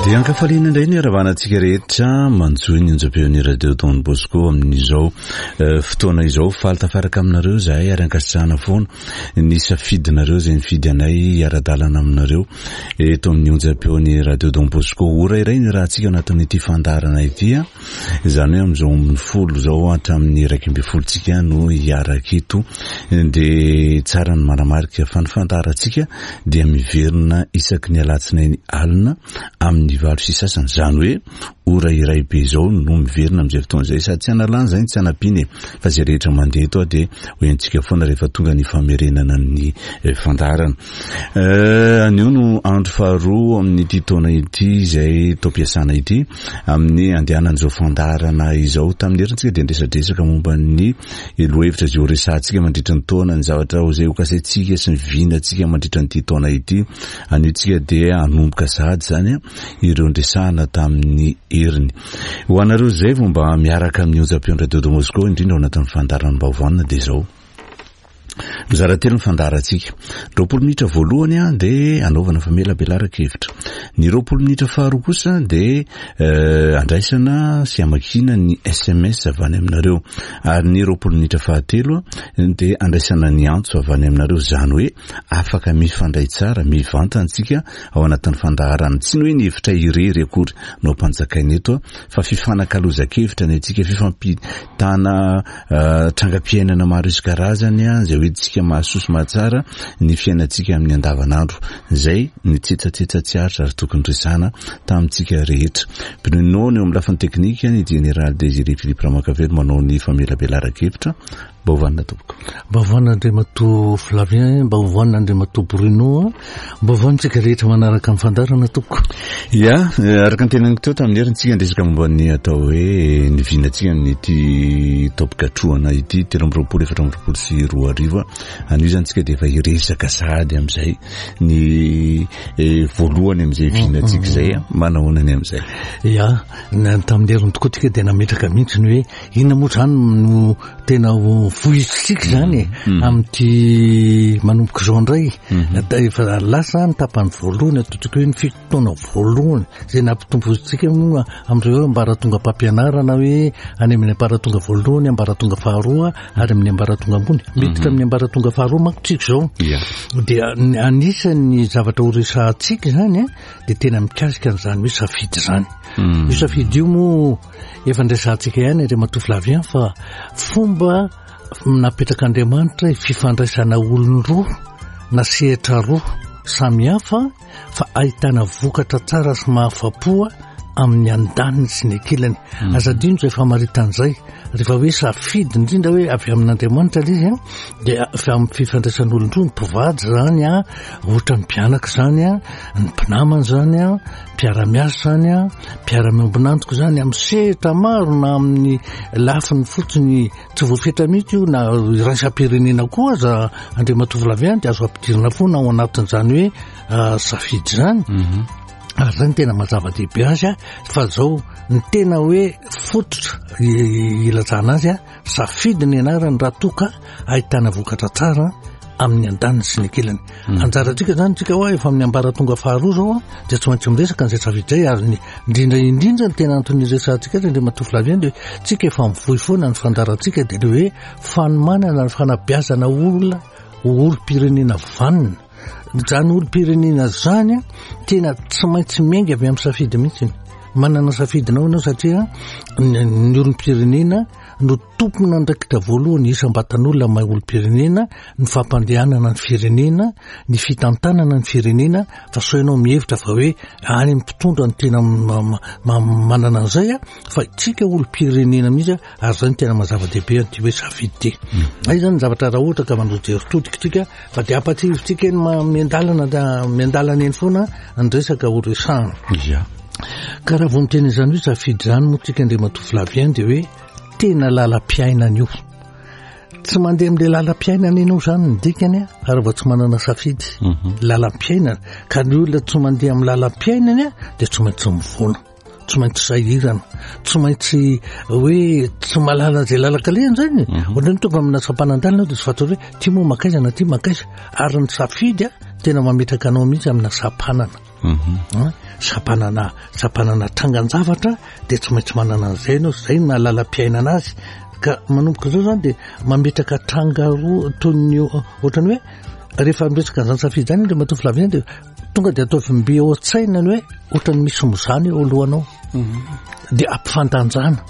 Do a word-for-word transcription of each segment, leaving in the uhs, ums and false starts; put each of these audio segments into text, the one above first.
Diankafaliana indray ny aravanantsika rehetra manjoy ny onjam-peon'ny radio Don Bosco amin'izao fotoana izao faly tafaraka aminareo zahay ary ankasitrahana foana ny safidinareo izay nifidy anay ara-dalana aminareo eto amin'ny onjam-peon'ny radio Don Bosco. Ora iray ny rahantsika anatin'ity fandarana ity izany hoe amin'izao amin'ny folo zao hatramin'ny iraika amby folontsika no hiaraka eto dia tsara ny manamarika fa ny fandarantsika dia miverina isaky ny alatsinainy alina amin'ny valo sy sasany, zany hoe ora iray be zao no miverina amin'izay fotoana izay sady tsy analany zany tsy anapiny fa zay rehetra mandeha eto dia hoentsika foana rehefa tonga ny famerenana ny fandarana. Anio no andro faharoa amin'ity taona ity izay tompiasana ity amin'ny andehanan'izao fandarana izao. Tamin'ny herintsika dia ndresadresaka momba ny lohevitra izay ho resantsika mandritra ny taona, ny zavatra izay ho kasaintsika sy ny vinantsika mandritra nyity taona ity. Aniotsika dia hanomboka sahady zany ireo ndresahana tamin'ny heriny. Ho anareo zay vao mba miaraka amin'ny onjam-peon'ny radio Don Bosco indrindra ao anatin'ny fandaranam-baovana dia zao mizara telo ny fandarantsika. Roapolo minitra voalohany a dia anaovana famelabelara-kevitra. Ny roapolo minitra faharoa kosa dia andraisana sy amakina ny S M S avy any aminareo, ary ny roapolo minitra fahatelo dia andraisana ny antso avy any aminareo. Zany hoe afaka mifandray tsara mivantantsika ao anatin'ny fandaharana, tsy ny hoe ny hevitra irery akory no ampanjakaina eto fa fifanakaloza-kevitra ny antsika, fifampitana trangam-piainana maro isan-karazany izay hoe tsika mahasoso mahatsara ny fiainantsika amin'ny andavanandro. Zay ny tsetsatetsatsiaritra ary tokony resana tamintsika rehetra. Prenao ny eo amin'ny lafiny teknika ny général Désiré Philippe Ramakavelo manao ny famelabelara-kevitra. Mba hovanina tompoko. Mba hovanina Andriamato Flavien, mba hovanina Andriamato Bruno, mba hovanitsika rehetra manaraka amin'ny fandarana tompoko. Ya, araka ny tenany teo tamin'ny herintsika ndresaka momba ny atao hoe ny vinantsika amin'ity topoka troana ity telo amby roapolo efatra amby roapolo sy roa arivo. Anio zany tsika dia efa hiresaka sahady amin'izay ny voalohany amin'izay vinantsika izay manaonany amin'izay. Ya, tamin'ny heriny tokoa tika dia nametraka mihitsy ny hoe inona moa zany no tena vohitsitsika zany amin'ity manomboka izao indray. Efa lasa ny tapany voalohany ataontsika hoe ny fitotoana voalohany izay nampitombotsika moa amin'ireo ambaratonga mpampianarana hoe any amin'ny ambaratonga voalohany, ambaratonga faharoa ary amin'ny ambaratonga ambony. Miditra amin'ny ambaratonga faharoa manko tsika izao dia anisan'ny zavatra ho resantsika zany dia tena mikasika an'izany hoe safidy zany. Io safidy io moa efa nresantsika ihany Andriamato Flavien fa fomba napetraka Andriamanitra fifandraisana olona roa na sehatra roa samy hafa fa ahitana vokatra tsara sy mahafapoa amin'ny andaniny sy ny ankilany. Azadino zay famaritan'izay rehefa hoe safidy indrindra hoe avy amin'Andriamanitra izy dia amin'ny fifandraisana olona roa ny mpivady zany a, ohatra ny mpianaka zany a, ny mpinamana zany a, mpiara-miasa zany a, mpiara-miombonantoka zany amin'ny sehatra maro na amin'ny lafiny fotsiny tsy voafetra mihitsy io na raisam-pirenena koa aza Andriamato Flavien dia azo ampidirina foana ao anatin'izany hoe safidy zany. Ary zany tena mazava-dehibe azy fa zao ny tena hoe fototra ilazana azy safidy ny anarany raha toka ahitana vokatra tsara amin'ny andaniny sy ny ankilany. Anjarantsika zany tsika hoe efa amin'ny ambaratonga faharoa zao dia tsy maintsy miresaka an'izay safidy zay, ary indrindra indrindra ny tena antony resantsika Andriamato Flavien dia tsika efa mivohy foana ny fandarantsika dia hoe fanomanana ny fanabeazana olona olom-pirenena vanina. Zany olom-pirenena zany tena tsy maintsy miainga avy amin'ny safidy mihitsy. Manana safidinao ianao satria ny olom-pirenena no tompona andraikitra voalohany isam-batan'olona mahay olom-pirenena, ny fampandehanana ny firenena, ny fitantanana ny firenena, fa so ianao mihevitra fa hoe any amin'ny mpitondra ny tena manana an'izay fa tsika olom-pirenena mihitsy ary zany tena mazava-dehibe an'ity hoe safidy ty. Ay zany zavatra raha ohatra ka mandroa jeritodika tsika fa dia ampatsivotsika eny miandalana miandalana eny foana ny resaka ho resahana. Ka raha vao miteny izany hoe safidy zany moa tsika Andriamato Flavien dia hoe tena lalam-piainana io. Tsy mandeha amin'ilay lalam-piainana ianao zany ny dikany ary vao tsy manana safidy. Lalam-piainana ka ny olona tsy mandeha amin'ny lalam-piainany dia tsy maintsy mivona, tsy maintsy sahirana, tsy maintsy hoe tsy malala zay lalaka-lehany zany. Ohatrany tonga amina sampanandalina dia tsy fantatro hoe ty moa makaizana ty makaiza, ary ny safidy tena mametraka anao mihitsy amina sapanana sapanana sapanana trangan-javatra dia tsy maintsy manana an'izay ianao zay na lalam-piainana azy ka manomboka zao zany dia mametraka tranga roa toy ohatrany hoe rehefa miresaka an'izany safidy zany ilay matoa filavina dia tonga dia ataovy mbe ao an-tsaina ny hoe ohatrany misy mizany eo alohanao dia ampifandanjana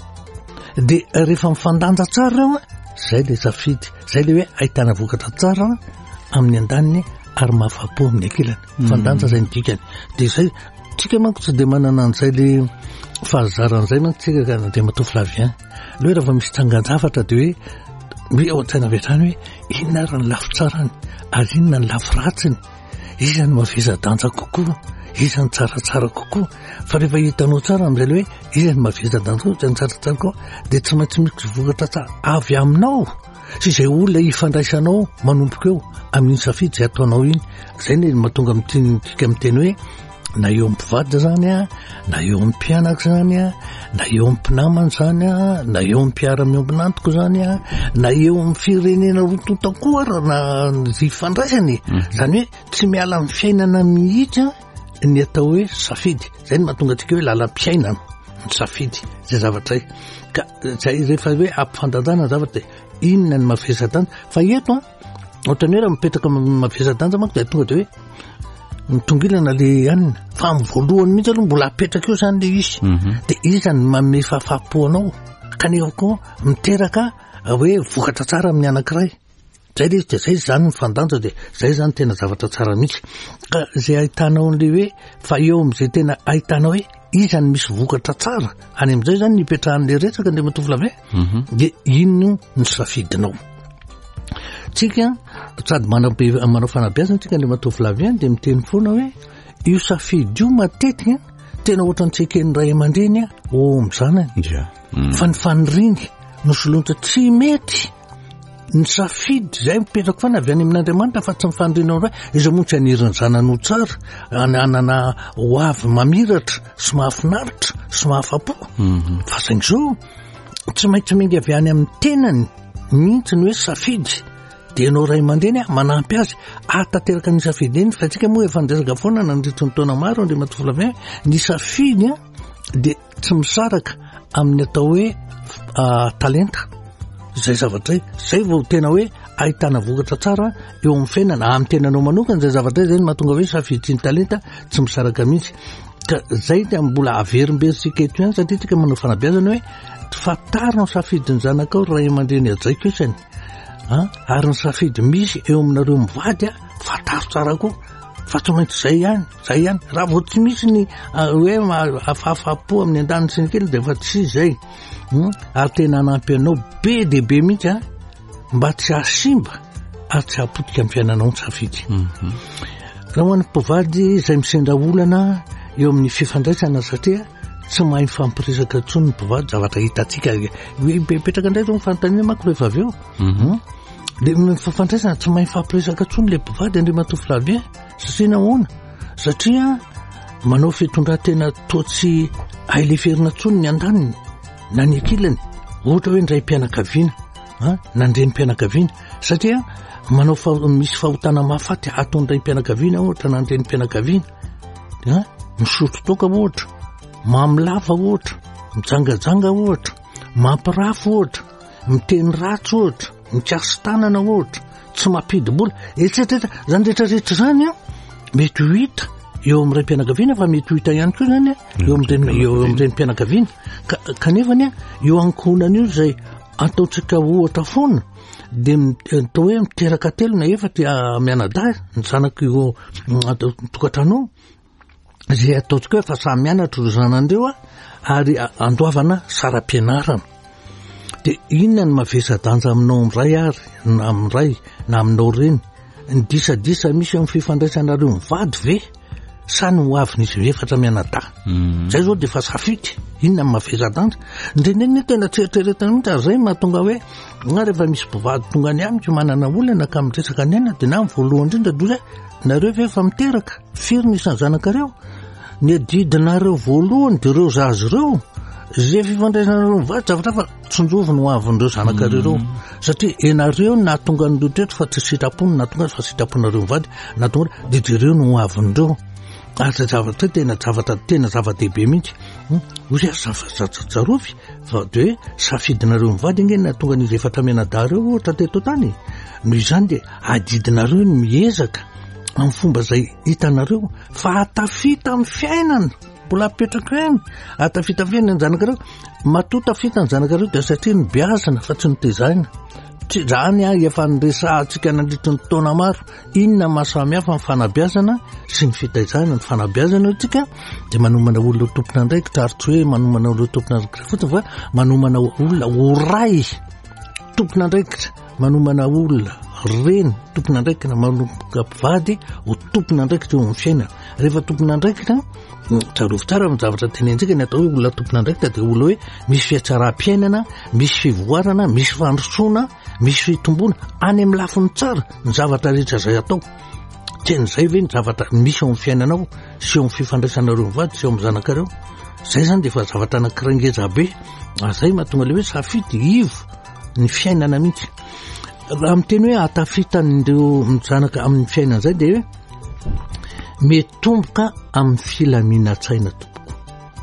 dia rehefa mifandanja tsara ao zay le safidy zay le hoe ahitana vokatra tsara amin'ny andaniny ary mahafapo amin'ny ankilany fandanja zay ny dikany dia zay tsika manko tsy dia manana an'izay le fahazaran'izay manko tsika ka dia matoa filavien loha rehefa misy trangan-javatra dia hoe ao an-tsaina vetrany hoe inona ary ny lafo tsarany ary inona ny lafo ratsiny iza ny maveza-danja kokoa iza ny tsaratsara kokoa fa rehefa hitanao tsara amin'izay le hoe iza ny maveza-danja koa ny tsaratsara koa dia tsy maintsy misy vokatra tsara avy aminao sy izay olona hifandraisanao manomboka eo amin'iny safidy izay ataonao iny zay ny mahatonga amin'tika amin'ny teny hoe na eo amin'ny mpivady zany a na eo amin'ny mpianaka zany a na eo amin'ny mpinamana zany a na eo amin'ny mpiara-miombinantoko zany a na eo amin'ny firenena rotontakoara na ifandraisany zany hoe tsy miala amin'ny fiainana mihitsy ny atao hoe safidy zay ny mahatonga antsika hoe lalam-piainana ny safidy zay zavatra zay ka zay rehefa hoe ampifandanjana zavatra dia inona ny maveza-danja fa eto a ohatrany hoe raha mipetraka maveza-danja manko dia tonga dia hoe mitongilana le anina fa amin'ny voalohany mihitsy aloha mbola apetraka eo zany le izy dia iza ny manome fahafapo-anao kanefa koa miteraka hoe vokatra tsara amin'ny anankiray zay le izy dia zay zany ny fandanja dia zay zany tena zavatra tsara mihitsy ka zay ahitanao n'le hoe fa eo amin'izay tena ahitanao hoe iza ny misy vokatra tsara any amin'izay zany nipetrahan'le resaka nde matovy lave dia ino ny safidinao tsika sady manabe manao fanabeazana tsika le matovy lavien dia miteny foana hoe io safidy io matetika tena ohatrany tseken'ny ray aman-dreny a o amin'izany fa ny faniriny nosolontra tsy mety ny safidy zay mipetraka fana avy any amin'Andriamanitra fa tsy mifanirina hoe izy moa tsy aniriny zanano tsara anana ho avy mamiratra sy mahafinaritra sy mahafapo fa sain'izao tsy maintsy mengy avy any amin'ny tenany mihitsy ny hoe safidy dia ianao ray aman-dreny a manampy azy ahatanteraka ny safidy eny fa tsika moa efa niresaka foana nandritry ny taona maro ndre matovy lavin ny safidy a dia tsy misaraka amin'ny atao hoe talenta zay zavatra zay vao tena hoe ahitana vokatra tsara eo amin'ny fiainana amin'ny tenanao manokana zay zavatra zay mahatonga hoe safidy sy ny talenta tsy misaraka mihitsy ka zay dia mbola averimberitsika eto ihany satria tsika manao fanabeazana hoe fantarinao safidy ny zanakao ray aman-dreny ajaiko isany ary ny safidy misy eo aminareo mivady a fantaro tsara koa fa tsy maintsy zay ihany zay ihany raha vao tsy misy ny hoe afahafapo amin'ny andaniny sy ny kely dia fa tsy zay ary tena anampy anao be dia be mihitsy a mba tsy hasimba ary tsy hapotika amin'ny fiainanao ny safidy raha ho an'ny mpivady izay misendra olana eo amin'ny fifandraisana satria tsy mahay mifampiresaka intsony ny mpivady zavatra hitantsika petraka indray zao mifanontaniana manko rehefa avy eo dia mifandraisana tsy mahay mifampiresaka intsony le mpivady andre matovy lavien satria nahoana satria manao fitondran-tena toa tsy aileferina intsony ny andaniny na ny ankilany ohatra hoe ndray mpianakaviana nandreny mpianakaviana satria manao misy fahotana mahafaty ataondray mpianakaviana ohatra nandreny mpianakaviana misotro toka ohatra mamilava ohatra mijangajanga ohatra mampirafo ohatra miteny ratsy ohatra mikasy tanana ohatra tsy mampidibola etsetreta zany rehetrarehetra zany a mety ho hita eo amin'ray mpianakaviana fa mety ho hita ihany koa zany a eo amin'ireny mpianakaviana kanefany a eo ankohonana io zay ataotsika ohatra foana dia atao hoe miteraka telo na efatra mianada ny zanaka io tokatranao zay ataotsika hoe fa samy mianatra ro zanandreo a ary andoavana saram-pianarana dia inona ny mavesa-danja aminao amin'ray ary na amin'ray na aminao reny ny disadisa misy amin'ny fifandraisanareo mivady ve sa ny ho avin'izy efatra mianada zay zao dia fa safidy inona ny mavesa-danja ndreneny tena tseritreretana mihitsy ary zay mahatonga hoe na rehefa misy mpivady tonga ny amiko manana olana ka miresaka ny aina dia na amin'ny voalohany indrindra doza nareo ve efa miteraka firy ny isan'ny zanakareo ny adidinareo voalohany dia ireo zazy ireo zay fifandraisana mivady zavatra fa tsonjovy no avindreo zanakareo reo satria enareo na tonga ny lotreto fa tsy sitrapony na tonga fa sitraponareo mivady na tonga didireo no avindreo ary zavatra tena zavatra tena zava-dehibe mihitsy ozy zarovy fa de hoe safidinareo mivady iny na tonga n'izy efatra menadareo ohatra teto tany noho izany de adidinareo ny miezaka amin'ny fomba zay hitanareo fa atafita amin'ny fiainana mbola apetraka eny atafita fiainana ny zanakareo matota fita ny zanakareo de satria ny biazana fa tsy nitezahina tsy zany a efa nyresantsika nandritry ny taona maro inona mahasamihafa ny fanabiazana sy ny fitaizahana ny fanabiazana tsika de manomana olona tompona andraikitra ary tsy hoe manomana olona tompona andraikitra fotsiny fa manomana olona oray tompona andraikitra manomana olona reny tompona andraikitra manomboka mpivady ho tompona andraikitra eo amin'ny fiainana rehefa tompona andraikitra tsarovy tsara ny zavatra tenentsika ny atao hoe olona tompona andraikitra de olona hoe misy fiatsaram-piainana misy fivoarana misy fandrosoana misy fitombona any amin'ny lafiny tsara ny zavatra rehetra zay atao ten'izay ve ny zavatra misy eo amin'ny fiainanao sy eo amin'ny fifandraisanareo mivady sy eo amin'ny zanakareo zay zany de efa zavatra anankirangeza be azay mahatonga le hoe safidy ivo ny fiainana mihitsy raha miteny hoe atafitandreo mizanaka amin'ny fiainana zay de hoe metomboka amin'ny filaminatsaina tompoko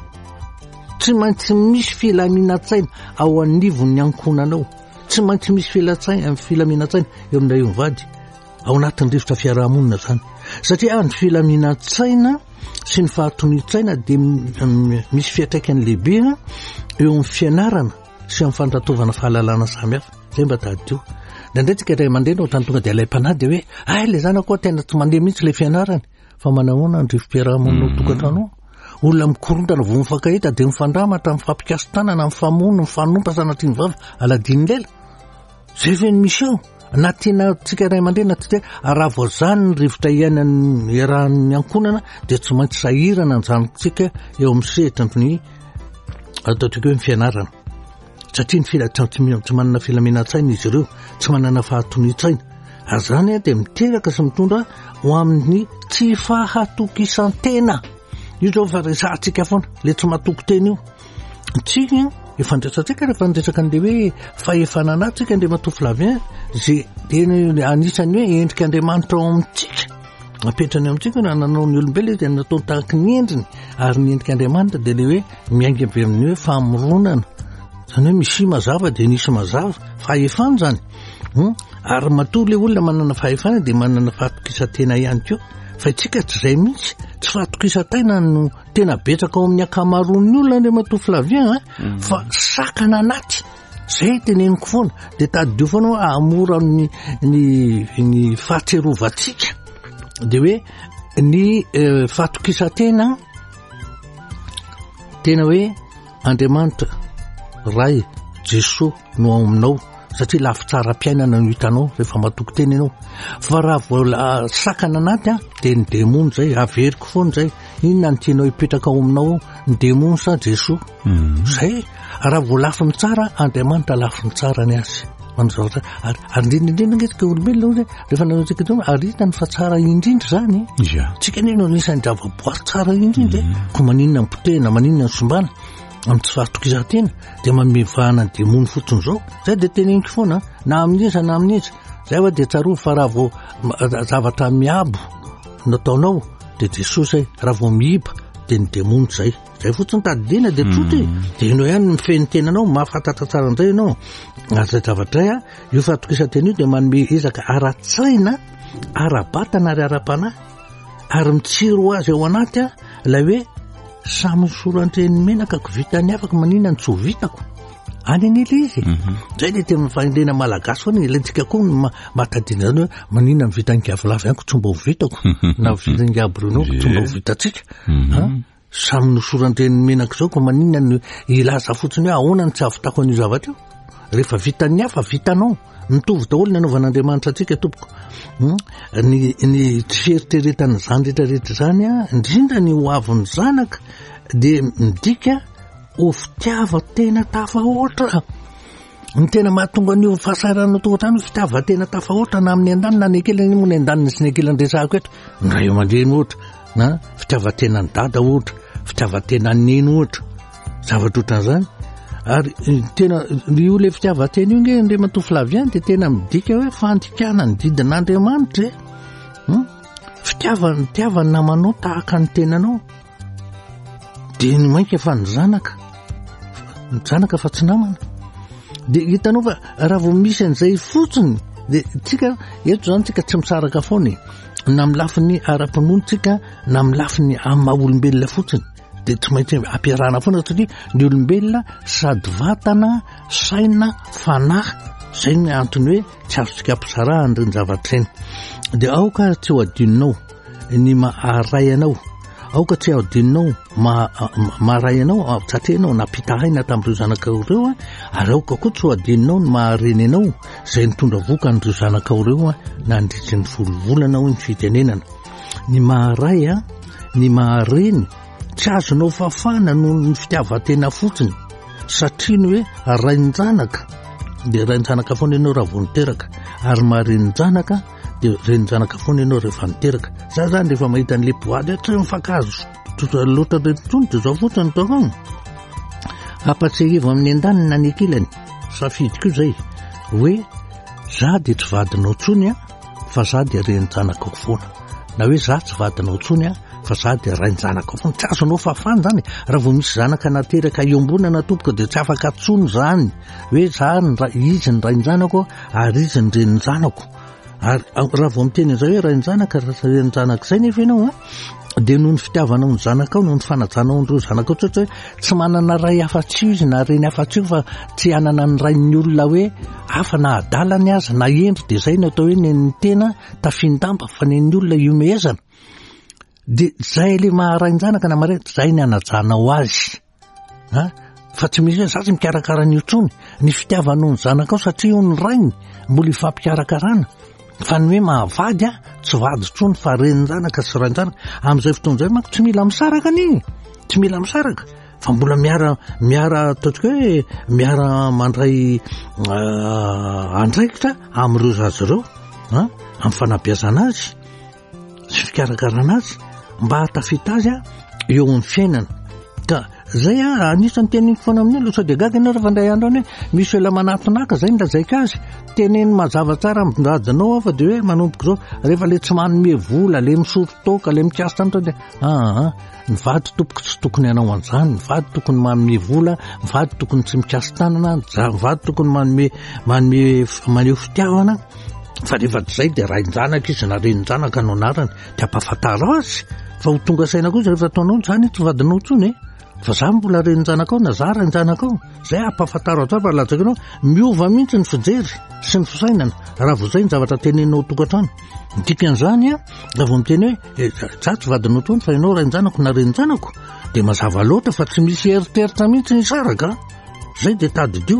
tsy maintsy misy filaminatsaina ao anivon'ny ankonanao tsy maintsy misy filatsaina filaminatsaina eo amin'ilay mivady ao anatin'ny rivotra fiarahamonina zany satria ny filaminatsaina sy ny fahatonitsaina de misy fiatraikany lehibe eo amin'ny fianarana sy amin'ny fandratovana fahalalana samihafa zay mba tadio ndraindraytsika ray aman-dreny ao tany tonga de alaim-panahy de hoe ay le zanako tena tsy mandeha mihitsy le fianarany fa manahoana ny rivo-piarahamonina tokantrano olona mikorontana vo mifankahita de mifandramatra mifampikasy tanana mifamono mifanompa sanatry ny vava aladiny lela zay ve ny misy eo na tiana tsika ray aman-dreny na tsy raha voazany ny rivotra iainany iarahan'ny ankonana de tsy maintsy sahirana ny zanatsika eo amin'ny sehitra ny ataotsika hoe ny fianarana satria ny filatra tsy manana filaminatsaina izy ireo tsy manana fahatonitsaina ary zany a de miteraka sy mitondra ho amin'ny tsy fahatokisantena io zao fa resantsika foana le tsy mahatoky tena io tsika efandraisantsika rehefa nitresaka an'le hoe fahefanana tsika andre matofy lavien zay de anisany hoe endrika andriamanitra ao amintsika apetrany amintsika na nanao ny olombelona izy de natao tahaka ny endriny ary ny endrika andriamanitra de le hoe miainga be amin'ny hoe famoronana zany hoe misy mazava de nisy mazava fahefana zany ary matoa le olona manana fahefana de manana fahatokisantena ihany koa fa itsika tsy zay mihitsy tsy fahatokisantena no tena betsaka ao amin'ny akamaroan'ny olona andre matofy lavien fa sakana anaty zay teneniko foana de tadio foana hoe amora ny ny ny fahatserovantsika de hoe ny fahatokisantena tena hoe Andriamanitra ray Jesosy no ao aminao satria lafy tsara mpiainana no hitanao rehefa matoky teny ianao fa raha vola sakana anaty a de ny demony zay averiko foana zay inona ny tianao hipetraka ao aminao ny demony sa Jesosy zay raha vo lafiny tsara Andriamanitra lafiny tsara ny azy manzavatra ary indrindra ngetrika olombelona rehefa nanaotsika teo aritany fa tsara indrindra zany tsika neno anisan'ny zavaboary tsara indrindra ko maninona ny potehina maninona ny sombana amin'ny tsy fahatokisantena de mamevahana ny demony fotsiny zao zay de teneniko foana na amin'iza na amin'iza zay va de tsaroa fa raha vo zavatra miabo nataonao de Jesosy zay raha vo miiba de ny demony zay zay fotsiny tadidina de tsotra de ianao ihany mifeny tenanao mahafantatra tsara an'izay ianao azay zavatra a io fahatokisantena io de manome ezaka ara-tsaina ara-batana ary ara-panahy ary mitsiro azy ao anaty a la hoe samy sorandreny menakako vitany afaka maninona ny tsy ho vitako any an'ila izy zay le tena faindrena malagasy foana ilantsika koa mahatadina zany hoe maninona ny vitany gavolava ihany ko tsy mba ho vitako na vitany gabrino ko tsy mba ho vitatsika samy nosorandreny menaka zao ko maninona ny ilaza fotsiny hoe ahoana ny tsy avitako an'io zavatra io rehefa vitany hafa vitanao mitovy daholo ny anaovan'Andriamanitra atsika tompoko ny ny tsy fieritreretany zany rehetrarehetra zany a indrindra ny ho avy ny zanaka de midika ho fitiava tena tafahoatra ny tena mahatonga an'io fahasaranao tonga ohatrany fitiava tena tafahoatra na amin'ny an-daniny na ny ankilany moa ny an-daniny sy ny ankilany resahako eto ny ray aman-dreny ohatra na fitiava tena ny dada ohatra fitiava tena ny neny ohatra zavatra ohatran'izany ary tena io le fitiavatena io nge ndre matoa Flavian dia tena midika hoe fandikana ny didin'Andriamanitra e fitiavany tiavany namanao tahaka ny tenanao dia ny mainka fa ny zanaka ny zanaka fa tsy namana dia hitanao fa raha vao misy an'izay fotsiny dia tsika eto zany tsika tsy misaraka foana na milafiny ara-pinoantsika na milafiny amin'ny maha-olombelona fotsiny dia tsy maintsy ampiarahana foana satria ny olombelona sady vatana saina fanahy zay ny antony hoe tsy azontsika ampizarahany ireny zavatra ireny dia aoka tsy ho adininao ny maharay anao aoka tsy ho adininao maharay anao satria ianao nampitahaina tamin'ireo zanakao ireo ary aoka koa tsy ho adininao ny mahareny anao izay nitondra voka n'ireo zanakao ireo nandritry ny volovolana hoy ny fitenenana ny maharay a ny mahareny tsy azonao fafana noho ny fitiavatena fotsiny satria ny hoe rain-janaka dia rain-janaka foana ianao raha vao niteraka ary maharenin-janaka dia renin-janaka foana ianao rehefa niteraka za zany rehefa mahita an'le boady tsy mifakazo loatra retontsony dia zao fotsiny taoko apatsehivy amin'ny an-daniny na ny ankilany safidiko zay hoe za dia tsy vadinao tsony a fa za dia renin-janakao foana na hoe za tsy vadinao tsony a fa za dia rain-janakao foana tsy azonao fafana zany raha vao misy zanaka nateraka eo ambony na tompoka dia tsy afaka tsony zany hoe za izy ny rain-janako ary izy ny renin-janako ary raha vao miteny an'izay hoe rain-janaka renin-janaka izay nefa ianao a dia noho ny fitiavanao ny zanakao noho ny fanajanao n'ireo zanakao tsotsa hoe tsy manana ray afa-tsy izy na reny afa-tsy fa tsy hanana ny rain'ny olona hoe hafa na adalany aza na endry dia izay no atao hoe ny tena tafindamba fa nen'ny olona iomehezana dia zay le maharain-janaka na mare zay ny anajanao azy a fa tsy misy hoe za tsy mikarakara ny otrony ny fitiavanao ny zanakao satria io ny rainy mbola ifampikarakarana fa ny hoe mahavady a tsy vady tsony fa renin-janaka sy rain-janaka amin'izay fotoan'izay manko tsy mila misaraka an'iny tsy mila misaraka fa mbola miara miara ataontsika hoe miara mandray andraikitra amin'ireo zazy ireo a amin'ny fanabeazana azy sy fikarakarana azy mba hatafita azy a eo amin'ny fiainana ka zay a anisany teneniko foana amin'ny olo sady gaga ianao rehefa ndray andro any hoe misy oela manatonaka zay ny lazaika azy teneny mazava tsara midadinao fa dia hoe manomboka zao rehefa le tsy manome vola le misotro toka le mikasy tany tao dia aa ny vady tompoko tsy tokony anao an'izany ny vady tokony manome vola ny vady tokony tsy mikasy tanana ny vady tokony manome manome maneho fitiavana fa rehefa zay dia rain-janaka izy na renin-janaka no anarany dia ampafantaro azy fa ho tonga saina koa izy rehefa ataonao zany tsy vadinao tsony fa za mbola renin-janakao na za rain-janakao zay ampafantaro atsara fa latsaka ianao miova mihitsy ny fijery sy ny fisainana raha vao zay ny zavatra tenenao tokantrano dikan'izany a raha vao miteny hoe za tsy vadinao tsony fa ianao rain-janako na renin-janako dia mazava loatra fa tsy misy eritreritra mihitsy ny saraka zay dia tadidio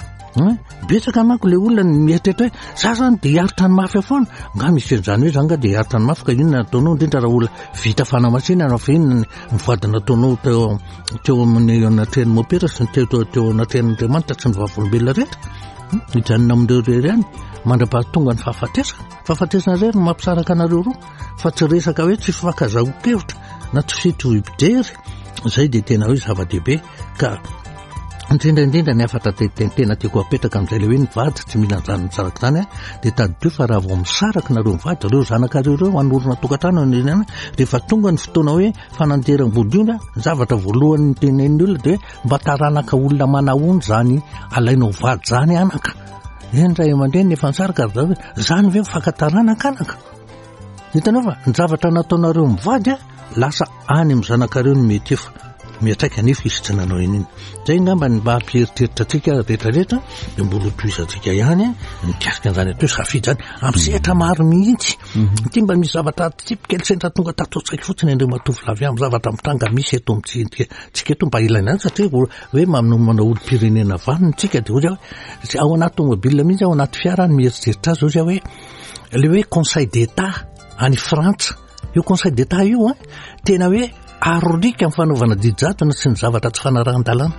betsaka manko le olona mieritreritra hoe za zany dia hiaritra ny mafy foana nga misy an'izany hoe zany nga dia hiaritra ny mafy ka inona nataonao indrindra raha olona vita fanamasinana fa inona ny vady nataonao teo teo amin'ny anatrehan'ny mopera sy teo teo anatrehan'Andriamanitra tsy ny vavolombelona rehetra hijanona amin'ireo rery ihany mandra-pahatonga ny fahafatesana fahafatesana rery no mampisaraka anareo roa fa tsy resaka hoe tsy fifakazaho-kevitra na tsy fitohy-pijery zay dia tena hoe zava-dehibe ka indrindraindrindra ny afatra tena tiako apetraka amin'izay le hoe ny vady tsy mila nyzany misaraka zany a dia tadidio fa raha vao misaraka nareo mivady ireo zanakareo ireo anorona tokantrano any rehefa tonga ny fotoana hoe fananteram-bodiona ny zavatra voalohany ny tenen'ny olona dia hoe mba taranaka olona manahony zany alainao vady zany anaka endray aman-dreny efa nisaraka ary zany ve mifakataranaka anaka hitanao fa ny zavatra nataonareo mivady a lasa any amin'ny zanakareo ny mety efa miatraika nefa izy tsy nanao ininy zay ngamba ny mba hampieritreritra atsika rehetrarehetra dia mbola toizatsika ihany mikasika an'izany atao safidy zany amin'ny sehatra maro mihitsy ty mba misy zavatra tipikely sentra tonga tatotsaika fotsiny andre matovy lavy amin'ny zavatra mitranga misy eto amintsika eto mba ilaina any satria hoe manao olo-pirenena vaniny tsika dia ozy hoe ao anaty tomobile mihitsy ao anaty fiara ny mieritreritra azy ozy hoe le hoe conseil d'état any Frantsa io conseil d'état io a tena hoe arorika amin'ny fanaovana didy-jadona sy ny zavatra tsy fanarahan-dalàna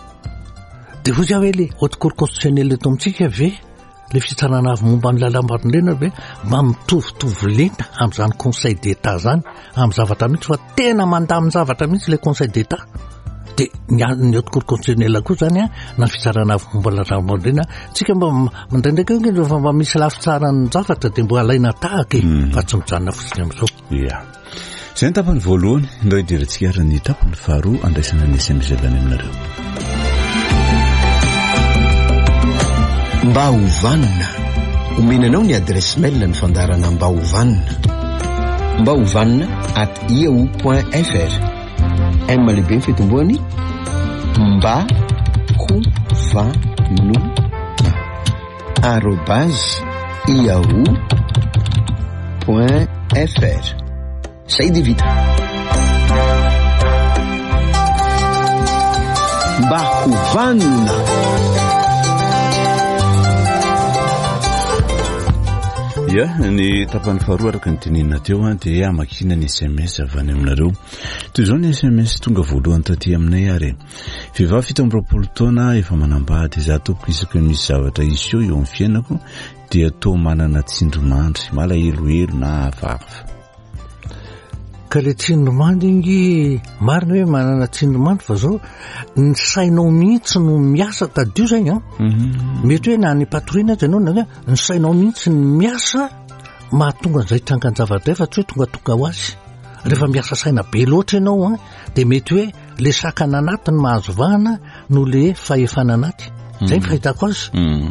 dia ozy hoe le haute cour constitutionnelle eto amintsika ve le fitsarana avy momba ny lalam-barondrana hoe mba mitovitovy lena amin'izany conseil d'état zany amin'ny zavatra mihitsy fa tena mandamy zavatra mihitsy le conseil d'état dia ny haute cour constitutionnelle koa zany a na fitsarana fomba laramorena tsika mba mandraindraiky io rehefa mba misy lafitsarany zavatra dia mbo alaina tahaka e fa tsy mijanona fotsiny amin'izao ia zay ny tapany voalohany ndray idirantsika ary ny tapany faharoa andraisana ny S M S avy any aminareo mba hovanina omenanao ny adresse mail ny fandarana mba hovanina mba hovanina at yahoo point fr m lehibe ny fitomboany mba hovano arobase yahoo point fr zay dia vita mba hovanina ia ny tapany faharoa araka ny tenenina teo a dia amakina ny S M S avy any aminareo toy izao ny S M S tonga voalohany taty aminay ary vehivavy fito amby roapolo taona efa manambady za tompoko isaka misy zavatra isy eo eo amin'ny fiainako dia toa manana tsindromandry malahelohelo na hafahafa ka le tsindromandry ingy marina hoe manana tsindromandry fa zao ny sainao mihitsy no miasa tadio zay a mety hoe na ny patorina azy ianao na ny sainao mihitsy ny miasa mahatonga an'izay trangan zavatra fa tsy hoe tonga tonga ho azy rehefa miasa saina be loatra ianao a dia mety hoe le sakana anaty ny mahazo vahana no le fahefana anaty zay ny fahitako azy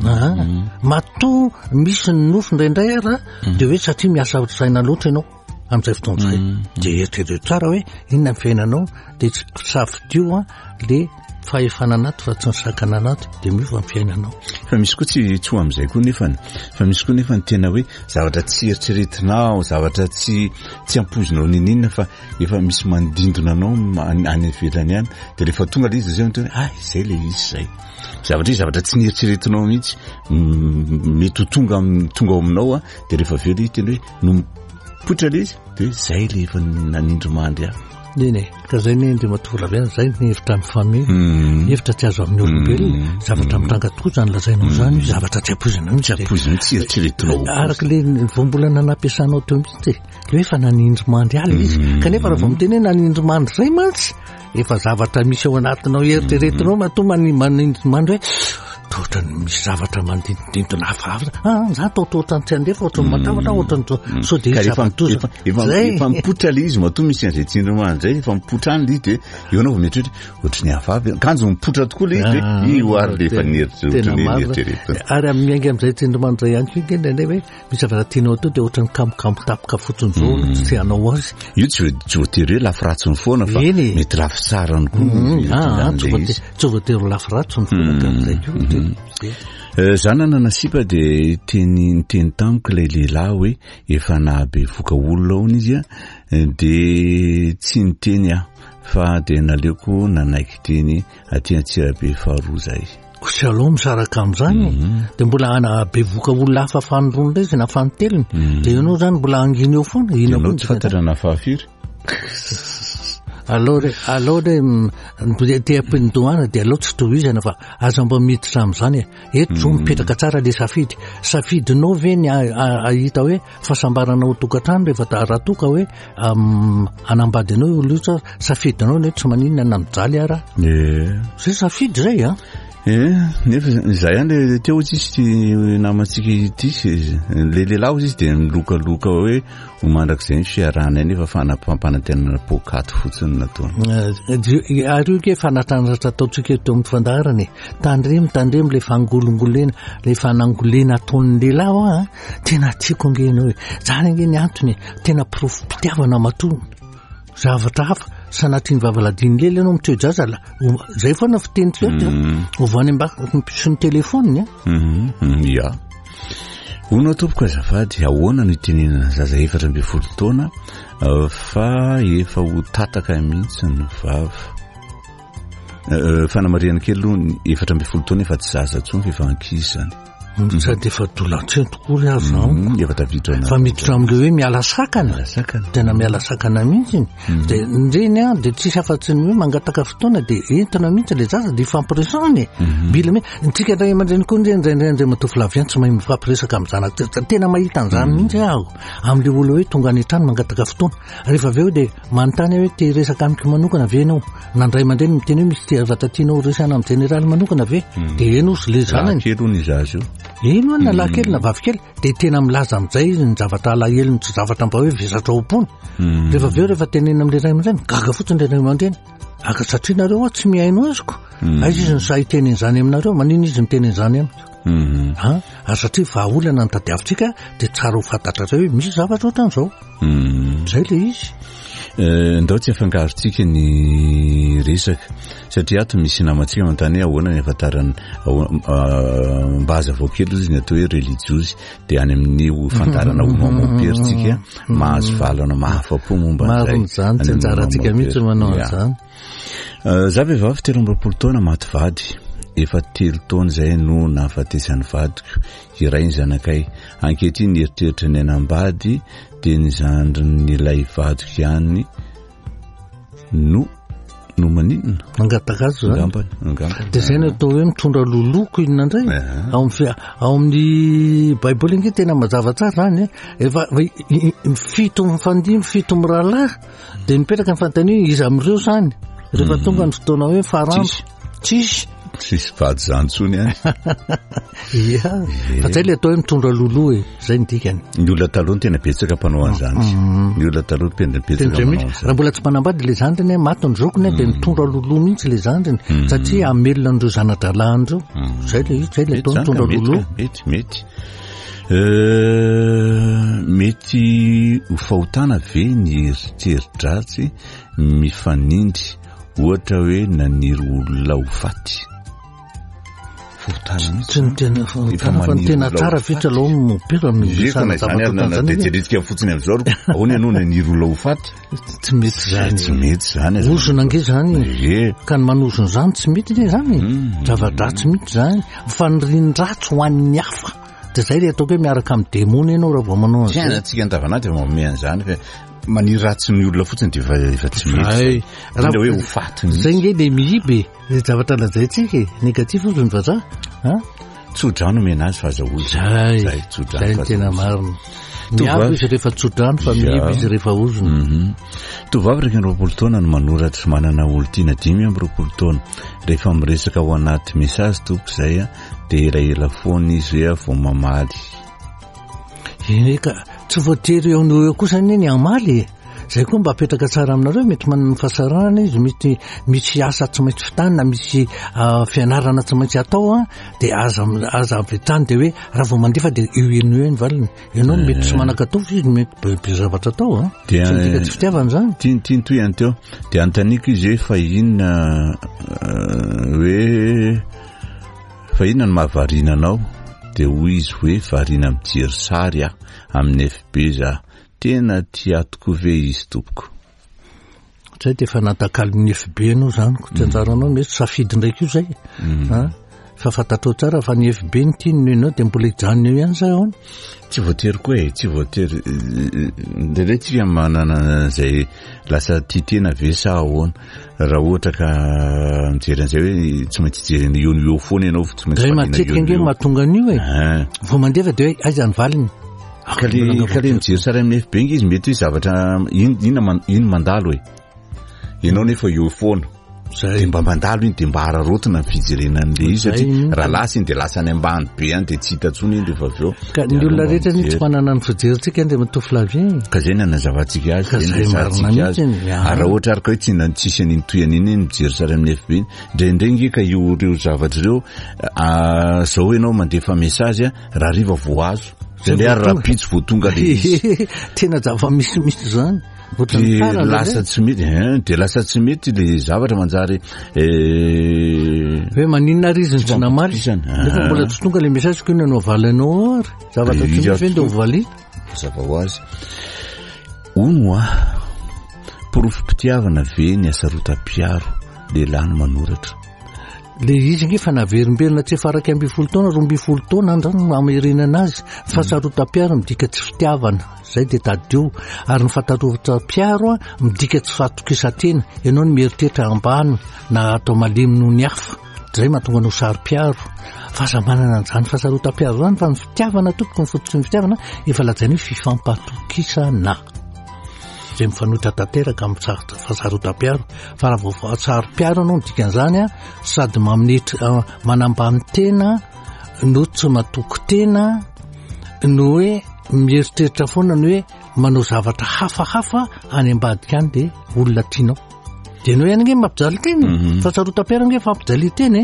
matoa misy ny nofo indraindray ara dia hoe satria miasa saina loatra ianao amin'izay fotoana izay dia eritrereto tsara hoe inona ny fiainanao dia tsy safidio a le fahefana anaty fa tsy ny sakana anaty dia miova ny fiainanao fa misy koa tsy tsy ho amin'izay koa nefany fa misy koa nefa ny tena hoe zavatra tsy eritreretinao zavatra tsy tsy ampozinao ninina fa efa misy mandindona anao any ivelany ihany dia rehefa tonga le izy zay hoe ah izay le izy zay zavatra izy zavatra tsy nieritreretinao mihitsy mety ho tonga tonga ao aminao a dia rehefa aveo le izy tena hoe no poitra le izy dia zay le efa nanindromandry ah eny ka zay ny ndre matovolavana zay ny hevitra amin'ny famille hevitra tsy azo amin'ny olombelona zavatra mitranga tokoa zany lazainao zany zavatra tsy ampozina mihitsy ampozina tsy eritreretinao araka le voambolana nampiasanao teo mihitsy le hoe efa nanindromandry aly izy kanefa raha vao miteny hoe nanindromandry zay mantsy efa zavatra misy ao anatinao eritreretinao matoa manindromandry hoe totra misy zavatra mandindindina hafahafa ah za taotaotrany tsy andefa ohatrany matavatra ohatrany so dia zavatra efa mipoitra le izy matoa misy an'izay tsindromandry zay efa mipoitra any le izy dia eo anao vao mety hoe ohatry ny hafahafa kanjo mipoitra tokoa le izy hoe io ary le efa nieritreretina ary miainga amin'izay tsindromandry zay ihany koa ingendrindray hoe misy zavatra tianao atao dia ohatrany kamokamo tapaka fotsiny zao tsy anao azy io tsy voatery hoe lafiratsiny foana fa mety lafy tsarany koa tsy voatery lafy ratsiny foana kam'izay koa zanana nasiba dia teny nyteny tamiko ilay lehilahy hoe efa nahabe voka olona hony izy a dia tsy niteny aho fa dia naleoko nanaiky teny aty Antsirabe faharoa zay shalom misaraka amin'izany dia mbola anabe voka olona hafa fanirony ndray izy na fanoteliny dia ianao zany mbola anginy eo foana ianao tsy fantarana fahafiry alors alors te ampindohana dia alao tsy tohizana fa aza mba miditra amin'izany eto zo mipetraka tsara le safidy safidinao ve ny ahita hoe fahasambaranao tokantrano rehefa raha toka hoe anambadinao olosa safidinao neto tsy maninona na mijaly ara zay safidy zay a eh nefa zay ihany le teo izy tsy namantsika ity le lehilahy izy dia milokaloka hoe homandrak'izay ny fiarahana nefa fanapampanantenana pokaty fotsiny nataony ary io ke fanatranatra ataontsika eto amin'ny fandaharany tandremy tandremy le fangolongolena le fanangolena ataon'ny lehilahy a tena tiako angeny hoe zany angeny antony tena profim-pitiavana matoa zavatra hafa sanatiny vavaladiny lely ianao mitoe jaza la zay foana fiteny tsika ovany mba sy ny telefôniny ia hono tompoko azafady ahoana no itenenana zaza efatra amby folo taona fa efa ho tataka mihitsy ny vava fanamariana kely aloha efatra amby folo taona efa tsy zaza ntsony fa efa ankizy zany sady efa dolatse tokory azy zao efa tafiditra fa miditra am'le hoe miala sakana tena miala sakana mihitsy de nreny a de tsisy afa-tsy ny hoe mangataka fotoana de entina mihitsy le zaza de ifampiresahany bila me ntsika ndray aman-dreny koa ndray ndraindray ndray matoa filaviany tsy mahay mifampiresaka amin'ny zanaka tena mahita an'izany mihitsy aho am'le olo hoe tonga any an-trano mangataka fotoana rehefa avy eo de manontany hoe te resaka amiko manokana ve ianao nandray aman-dreny miteny hoe misy te avatatianao resana amin'ny generaly manokana ve de eno sy le zanany eno na lahy-kely na vavikely de tena milaza amin'izay izy ny zavatra alahelo ny tsy zavatra mba hoe vesatra ompony rehefa avy eo rehefa tenena amin'le ray aman-dreny gaga fotsiny le ray aman-dreny aka satria nareo a tsy mihaino azoko aizy izy ny saiteneny zany aminareo manino izy miteny zany amiko a satria vahaolana ny tadiavitsika de tsara ho fantatrareo hoe misy zavatra ohatran'izao zay le izy ndao tsy afangarotsika ny resaka satria ato misy namantsika manontany hoe ahoana ny afantarany mba aza vao kely izy ny atao hoe religiozy de any amin'ny fantarana omamoperitsika mahazo valana mahafapo momba zany tsy anjaratsika mihitsy manao an'izany za vehivavy telo amby roapolo taona maty vady efa telo taona zay no nahafatesan'ny vadiko iray ny zanakay ankehitriny nieritreritra ny anambady de ny zandriny ilay vadiko ihany no no maninona mangataka azy zany de zay no atao hoe mitondra loloko inona indray ao ao amin'ny baiboly ingy tena mazava tsara zany efa fito mifandimy fito mirahalahy de mipetraka ny fantany izy amin'ireo zany rehefa tonga ny fotoana hoe farampo tsisy tsisy vady zany tsony any ia fa zay le atao hoe mitondra lolo e zay ny dikany ny olona taloha tena betsaka mpanao an'izany ny olona taloha tena betsaka manao an'izany raha mbola tsy manambady le zandriny maty ny zokony de mitondra lolo mihitsy le zandriny satria amelona andreo zanadralandreo zay le izy zay le atao mitondra lolo mety mety mety ho fahotana ve ny eritreritdratsy mifanindry ohatra hoe naniry olona ho faty tsy ny tena fahotana fa ny tena tsara vitra lao mopera midejeretsika fotsiny am'izao ahoana ianao naniry olona ho faty tsy mety zany tsy mety zany ozona ange zany ka ny manozony zany tsy mety le zany zava-dratsy mihitsy zany fa nyrindratsy ho an'ny hafa de zay le ataoko hoe miaraka amin'ny demony ianao raha vao manao an'izany atsika andavanandro efa mamome an'izany fa maniry ratsy ny olona fotsiny de efa tsy mety raha hoe ho faty zay nge le mihibe zavatra lazaitsika negatif ozy ny vazaha tsodrano mena azy fahazahozy zay zay ny tena marina miabo izy rehefa tsodrano fa mihiby izy rehefa ozony tovavy raiky ny roapolo taona no manoratra manana olontiana dimy amby roapolo taona rehefa miresaka ao anaty mesazy tompo zay a de elaela foana izy hoe vao mamaly eka tsy voatery eo no eo kosa ny amaly zay koa mba apetraka tsara aminareo mety manana fahasarana izy mety misy asa tsy maintsy fitanina misy fianarana tsy maintsy atao a de aza aza avetany de hoe raha vao mandefa de eo eno eo ny valiny ianao mety tsy manakatao fa izy mety be zavatra atao a tsy midika tsy fitiavana zany tianytiany toy ihany teo de antaniko izy hoe fa inona hoe fa inona ny mahavarina anao de hoy izy hoe varina mijery sary ah amin'ny F B za tena tiatoko ve izy tompoko zay de efa natakalo F B anao zany ko tsy anjaranao mety safidy ndraiky io zay fa fantatrao tsara fa ny F B ny tiany ianao de mbola hijanona eo ihany zay ahoana tsy voatery koa e tsy voatery ndraindray tsika manana zay lasa titena ve sa ahoana raha ohatra ka mijery an'izay hoe tsy maintsy jerena eo ny eo foana ianao tsy maintsy zay matetika nge mahatonga an'io e vao mandefa de hoe aiza ny valiny ka le ka le mijery sary amin'ny F B ngy izy mety hoe zavatra ino ino mandalo e ianao nefa eo foana de mba mandalo iny de mba hararotina ny fijerena an'le izy satria raha lasa iny de lasa any ambany be any de tsy hitatsony iny rehefa avy eo ka ny olona rehetra ny tsy manana ny fijerytsika de matoa filavia ka zay nanazavatsika azy azy raha ohatra araka hoe tsy nantsisy an'iny toyan'iny iny mijery sary amin'ny F B iny ndraindray nge ka io reo zavatra reo zao ianao mandefa mesazy a raha riva vo azo zay le ary rapitsy vo tonga le izy tena zava misimisy zany de lasa tsy mety de lasa tsy mety le zavatra manjary hoe maninona ary izy ny tsy namaly nefa mbola tsy tonga le mesazy ko ino no avalanao ary zavatra tsy mety ve de ovali zava ho azy ono a porofom-pitiavana ve ny asarota-piaro lehilahy no manoratra le izy ngefa naverimberina tsy efaraky amby folo taona roa mby folo taona zany amerenana azy fahasarotam-piaro midika tsy fitiavana zay de tadio ary ny fahatarotam-piaro a midika tsy fahatokisantena ianao ny mieritreritra ambany na atao malemy noho ny hafa zay mahatonga no sary-piaro fahasamanana an'izany fahasarotam-piaro zany fa ny fitiavana tokony ny fototsy ny fitiavana efa lazainy hoe fifampatokisana zay mifanohitra tanteraka amin'ny fahasarotam-piaro fa raha vao sary-piaro anao ny dikan'izany a sady maminitra manambany tena no tsy matoky tena no hoe mieritreritra foana ny hoe manao zavatra hafahafa any ambadika any de olona tianao de no ihany nge mampijaly teny fahasarotam-piaro nge fampijaly teny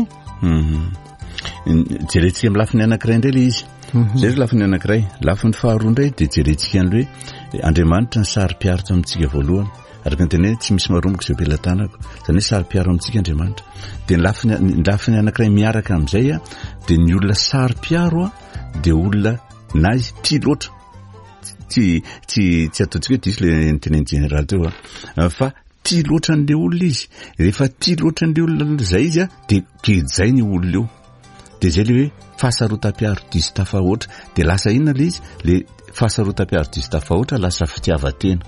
jerentsika amin'ny lafiny anankiray indray le izy zay ry lafiny anankiray lafiny faharoa indray de jerentsika an'le hoe Andriamanitra ny sary-piaritra amintsika voalohany araka ny teny hoe tsy misy maromboka izay belantanako zany hoe sary-piaro amintsika Andriamanitra de ny lafiny ny lafiny anankiray miaraka amin'izay a de ny olona sary-piaro a de olona na izy tia loatra tsy tsy tsy ataontsika hoe disy le teneny général teo a fa tia loatra an'le olona izy rehefa tia loatra an'le olona zay izy a de kejay ny olona eo de zay le hoe fahasarotam-piaro diso tafahoatra de lasa inona le izy le fahasarotam-piaro diso tafahoatra lasa fitiavan-tena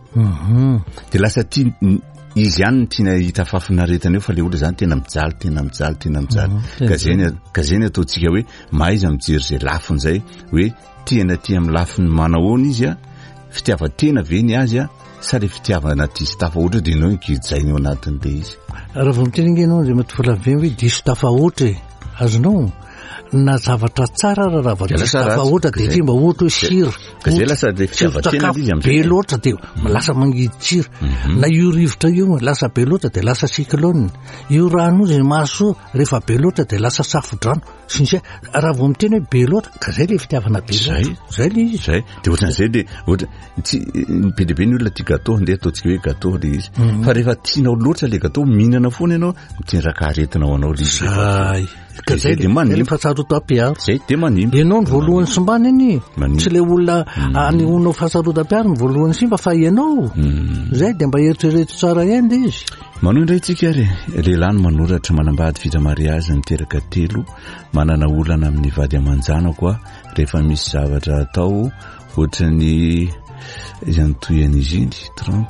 de lasa tia izy ihany ny tiana hita fafinaretana eo fa le olona zany tena mijaly tena mijaly tena mijaly ka zay ka zay ny ataontsika hoe mahaiza mijery zay lafiny zay hoe tiana tia amin'ny lafiny manahoana izy a fitiavan-tena ve ny azy a sa le fitiavana diso tafahoatra de ianao ngijainy ao anatin'le izy raha vao miteny nge ianao zay matovolave hoe diso tafahoatra azonao na zavatra tsara raha vao diso tafahoatra de tsy mba ohatra hoe siro ka zay lasa le fitiavan-tena izy be loatra de lasa mangidy tsiro na io rivotra io lasa be loatra de lasa cyclone io rano zay maso rehefa be loatra de lasa safo-drano sinisa raha vao miteny hoe be loatra ka zay le fitiavana be loatra zay le izy zay de ohatran'izay de ohatra tsy be de be ny olona tia gâteau nde ataontsika hoe gâteau le izy fa rehefa tianao loatra le gâteau mihinana foana ianao mitendraka aretina ao anao le izy zay ka zay de manimba fahasarotam-piaro zay de manimba ianao ny voalohany sombany iny tsy le olona anionao fahasarotam-piaro ny voalohany simba fa ianao zay de mba eritrereto tsara ihany le izy manao indray tsika ary lehilahy no manoratra manambady vita mariazy niteraka telo manana olana amin'ny vady aman-janako a rehefa misy zavatra atao ohatra ny izanytoyan'izy iny trente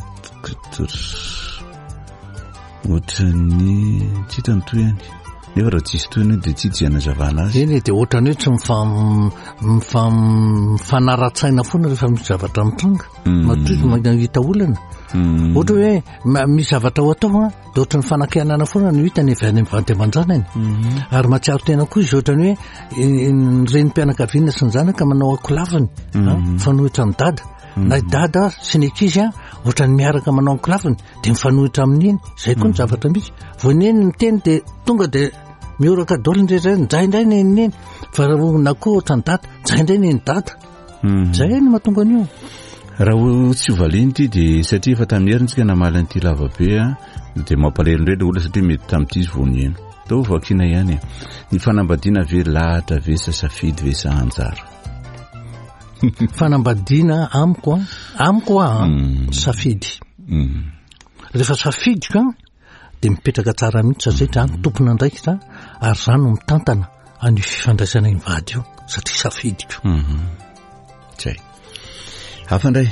ohatra ny tsy hita nytoyany nefa raha tsisy toyany de tsy jianazavana azy eny de ohatrany hoe tsy mifanara-tsaina foana rehefa misy zavatra mitranga matoky manahita olana ohatra hoe misy zavatra ho atao a de ohatra ny fanakianana foana no hitany avy any mivanty aman-janany ary matsiaro tena koa izy ohatrany hoe reny mpianakaviana sy ny zanaka manao akolavany fanohitra ny dada na dada sy ny ankizy a ohatra ny miaraka manao akolavany de mifanohitra amin'iny zay koa ny zavatra misy voaneny ny teny de tonga de mioraka dolo ndrezay njaindray neniny fa na koa ohatra ny dada njaindray neny dada zay ny mahatonga an'io raha tsy hovaliny ty de satria efa tamin'ny herintsika namaly an'ity lavabe a de mampalelo indray le olona satria mety tamin'ity izy vao nieno to vakina ihany ny fanambadiana ve lahatra ve sa safidy ve sa anjara fanambadiana amiko a amiko a safidy rehefa safidika de mipetraka tsara mihitsy zay zany tompona andraikitra ary zany no mitantana any fifandraisana invady io satria safidiko zay hafa indray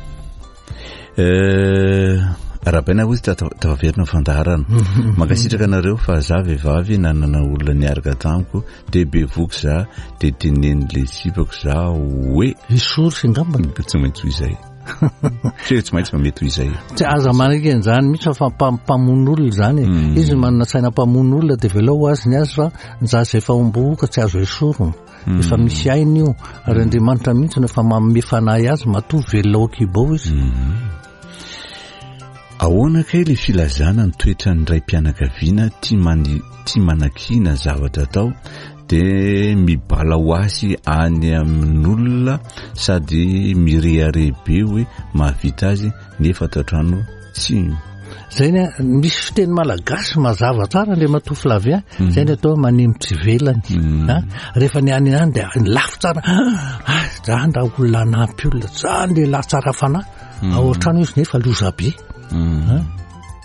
rahabaina ozy tafaverina fandaharana mankasitraka anareo fa za vehivavy nanana olona niaraka tamiko de be voky za de teneny le sipako za hoe isory sy ngambany tsy maintsy ho izay tsy tsy maintsy mamety ho izay tsy aza manaiky an'izany mihitsy fa mpamon'olona zany izy manana saina mpamon'olona de velao azy ny azy fa za zay fa omboka tsy azo esorona efa misy ainy io ary Andriamanitra mihitsy nefa manome fanahy azy matoa velao kibao izy ahoana kay le filazana ny toetra ny ray mpianakaviana tia many tia manakina zavatra atao de mibala ho asy any amin'olona sady mireharebe hoe mahavita azy nefa tatrano tsy zay ny misy fiteny malagasy mazava tsara le matofy lavy a zay ny atao manemitsy velany a rehefa ny any any de lafo tsara zandra olona anampy olona zany le la tsara fanahy ao an-trano izy nefa loza be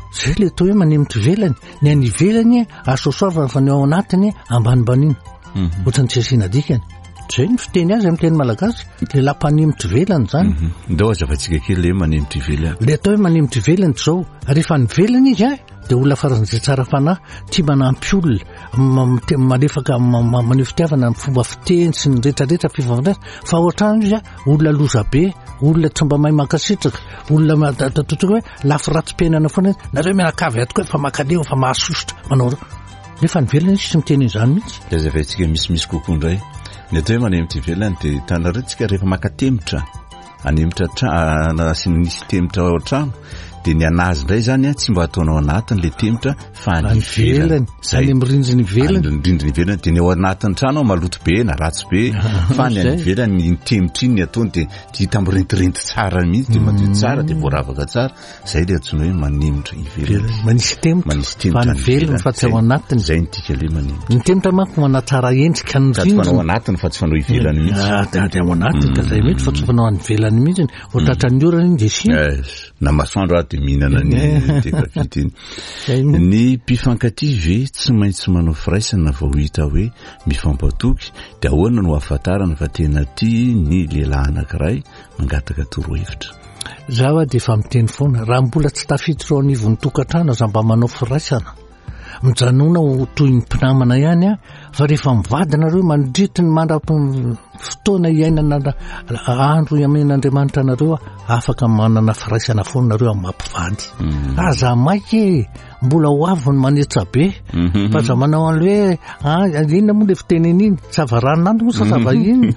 zay le atao hoe manemitra velany ny any velany asosoavana fa ny ao anatiny ambanibaniny ohatrany tsy asiana dikany zay ny fiteny azy amin'ny teny malagasy le lampanimitra velany zany ndao azavantsika kely le manemitra ivelany le atao hoe manemitra ivelany zao rehefa ny velany izy a dia olona faran'izay tsara fanahy tia manampy olona malefaka maneho fitiavana amin'ny fomba fiteny sy ny rehetrarehetra fivavahana fa ohatrany izy a olona loza be olona tsy mba mahay makasitraka olona totoka hoe lafy ratsy-piainana foana nareo mianakavy ato koa fa makaleo fa mahasosotra manao nefa ny velany izy tsy miteny izany mihitsy dia azavantsika misimisy kokoa indray ny atao hoe manemitra ivelany dia tanaretsika rehefa makatemitra anemitra trano sy nisy temitra ao trano dia ny anazy indray zany a tsy mba ataonao anatiny le temitra fa ny ivelany zay ny mirindriny ivelany mirindriny ivelany dia ny ao anatin'ny trano maloto be na ratsy be fa ny any ivelany ny temitra iny ny ataony dia hita mirentirenti tsara mihitsy dia madio tsara dia voaravaka tsara zay le atsoina hoe manemitra ivelany manisy temitra manisy temitra fa ny velany fa tsy ao anatiny zay ny tika le manemitra ny temitra manko manatsara endrika ny rindrina tsy fanao anatiny fa tsy fanao ivelany mihitsy dia ao anatiny ka zay mihitsy fa tsy fanao any ivelany mihitsy ohatratra ny orana iny dia sina na masoandro a dia mihinana ny tekafitiny ny mpifankativy tsy maintsy manao firaisana vao hita hoe mifampatoky dia ahoana no hafantarana fa tena tia ny lehilahy anankiray mangataka torohevitra zaho a dia efa miteny foana raha mbola tsy tafiditra ao anivon'ny tokantrano aza mba manao firaisana mijanona ho toy ny mpinamana ihany a fa rehefa mivady nareo mandrity ny mandrapa fotoana iainana andro iamen'Andriamanitra nareo a afaka manana firaisana foana nareo amin'ny mampivady aza maiky mbola ho avy ny manetsa be fa za manao an'le hoe inona moa le fiteneny iny savaranando moa sa sava iny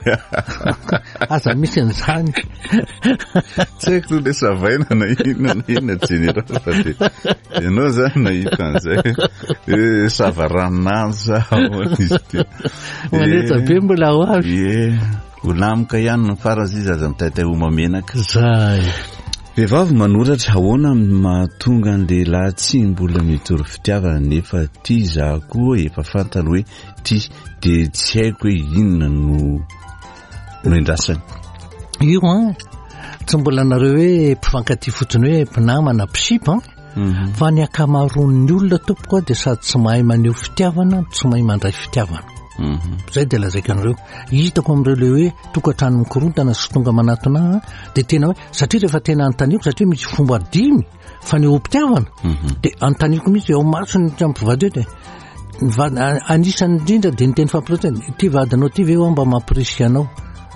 aza misy an'izany tsy haiko le savaina na inona na inona général fa dia ianao zany nahita an'izay savarananza izy ty manetsa be mbola ho avy e holamika ihany no farazy izy aza mitaitay ho mamenaka zay vehivavy manoratra ahoana mahatonga ny lehilahy tsy mbola mitory fitiavana nefa tia za koa efa fantany hoe tia dia tsy haiko hoe inona no no endrasany io a tsy mbola nareo hoe mpifankatia fotsiny hoe mpinamana mpisipy fa ny akamaroan'ny olona tompoko dia sady tsy mahay maneho fitiavana tsy mahay mandray fitiavana zay dia lazaiko anareo hitako amin'ireo le hoe tokantrano mikorontana sy tonga manatona dia tena hoe satria rehefa tena anotaniako satria misy fomba dimy fa ny ompitiavana dia anotaniako mihitsy ao masony tsy ampivady eo dia anisany indrindra dia ny teny fampiratana ty vadinao ty ve ho mba mampirisika anao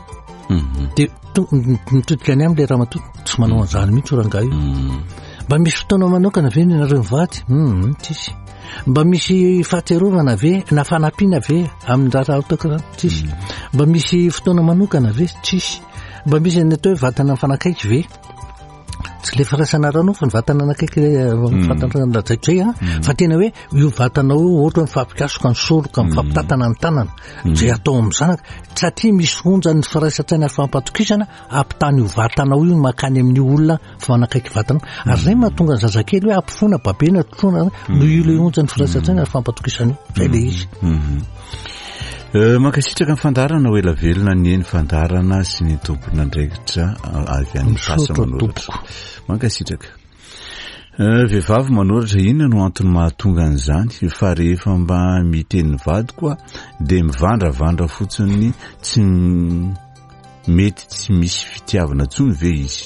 dia mitodika any amin'ilay raha matoto tsy manao an'izany mihitsy orangaha io mba misy fotoana manokana ve nareo mivady tsisy mba misy fahaterovana ve na fanampiana ve amin'ny raha tokana tsisy mba misy fotoana manokana ve tsisy mba misy ny atao hoe vatana fanakaiky ve tsy le firaisana ranao fa ny vatana anakaiky fatanazaiko zay a fa tena hoe io vatanao io ohatra ny fampikasoka ny soroka mifampitatana ny tanana zay atao amin'ny zanaka satria misy onja ny firaisatsaina fampatokisana ampitany io vatanao io makany amin'ny olona fanakaiky vatana ary zay mahatonga ny zazakely hoe ampifona babena totrona no io le onja ny firaisatsaina fampatokisana io zay le izy mankasitraka ny fandarana ho ela velona ny eny fandarana sy ny tompona ndraikitra avy any fasa manoratra mankasitraka vehivavy manoratra inona no antony mahatonga an'izany fa rehefa mba miteny vady koa dia mivandravandra fotsiny tsy mety tsy misy fitiavana tsony ve izy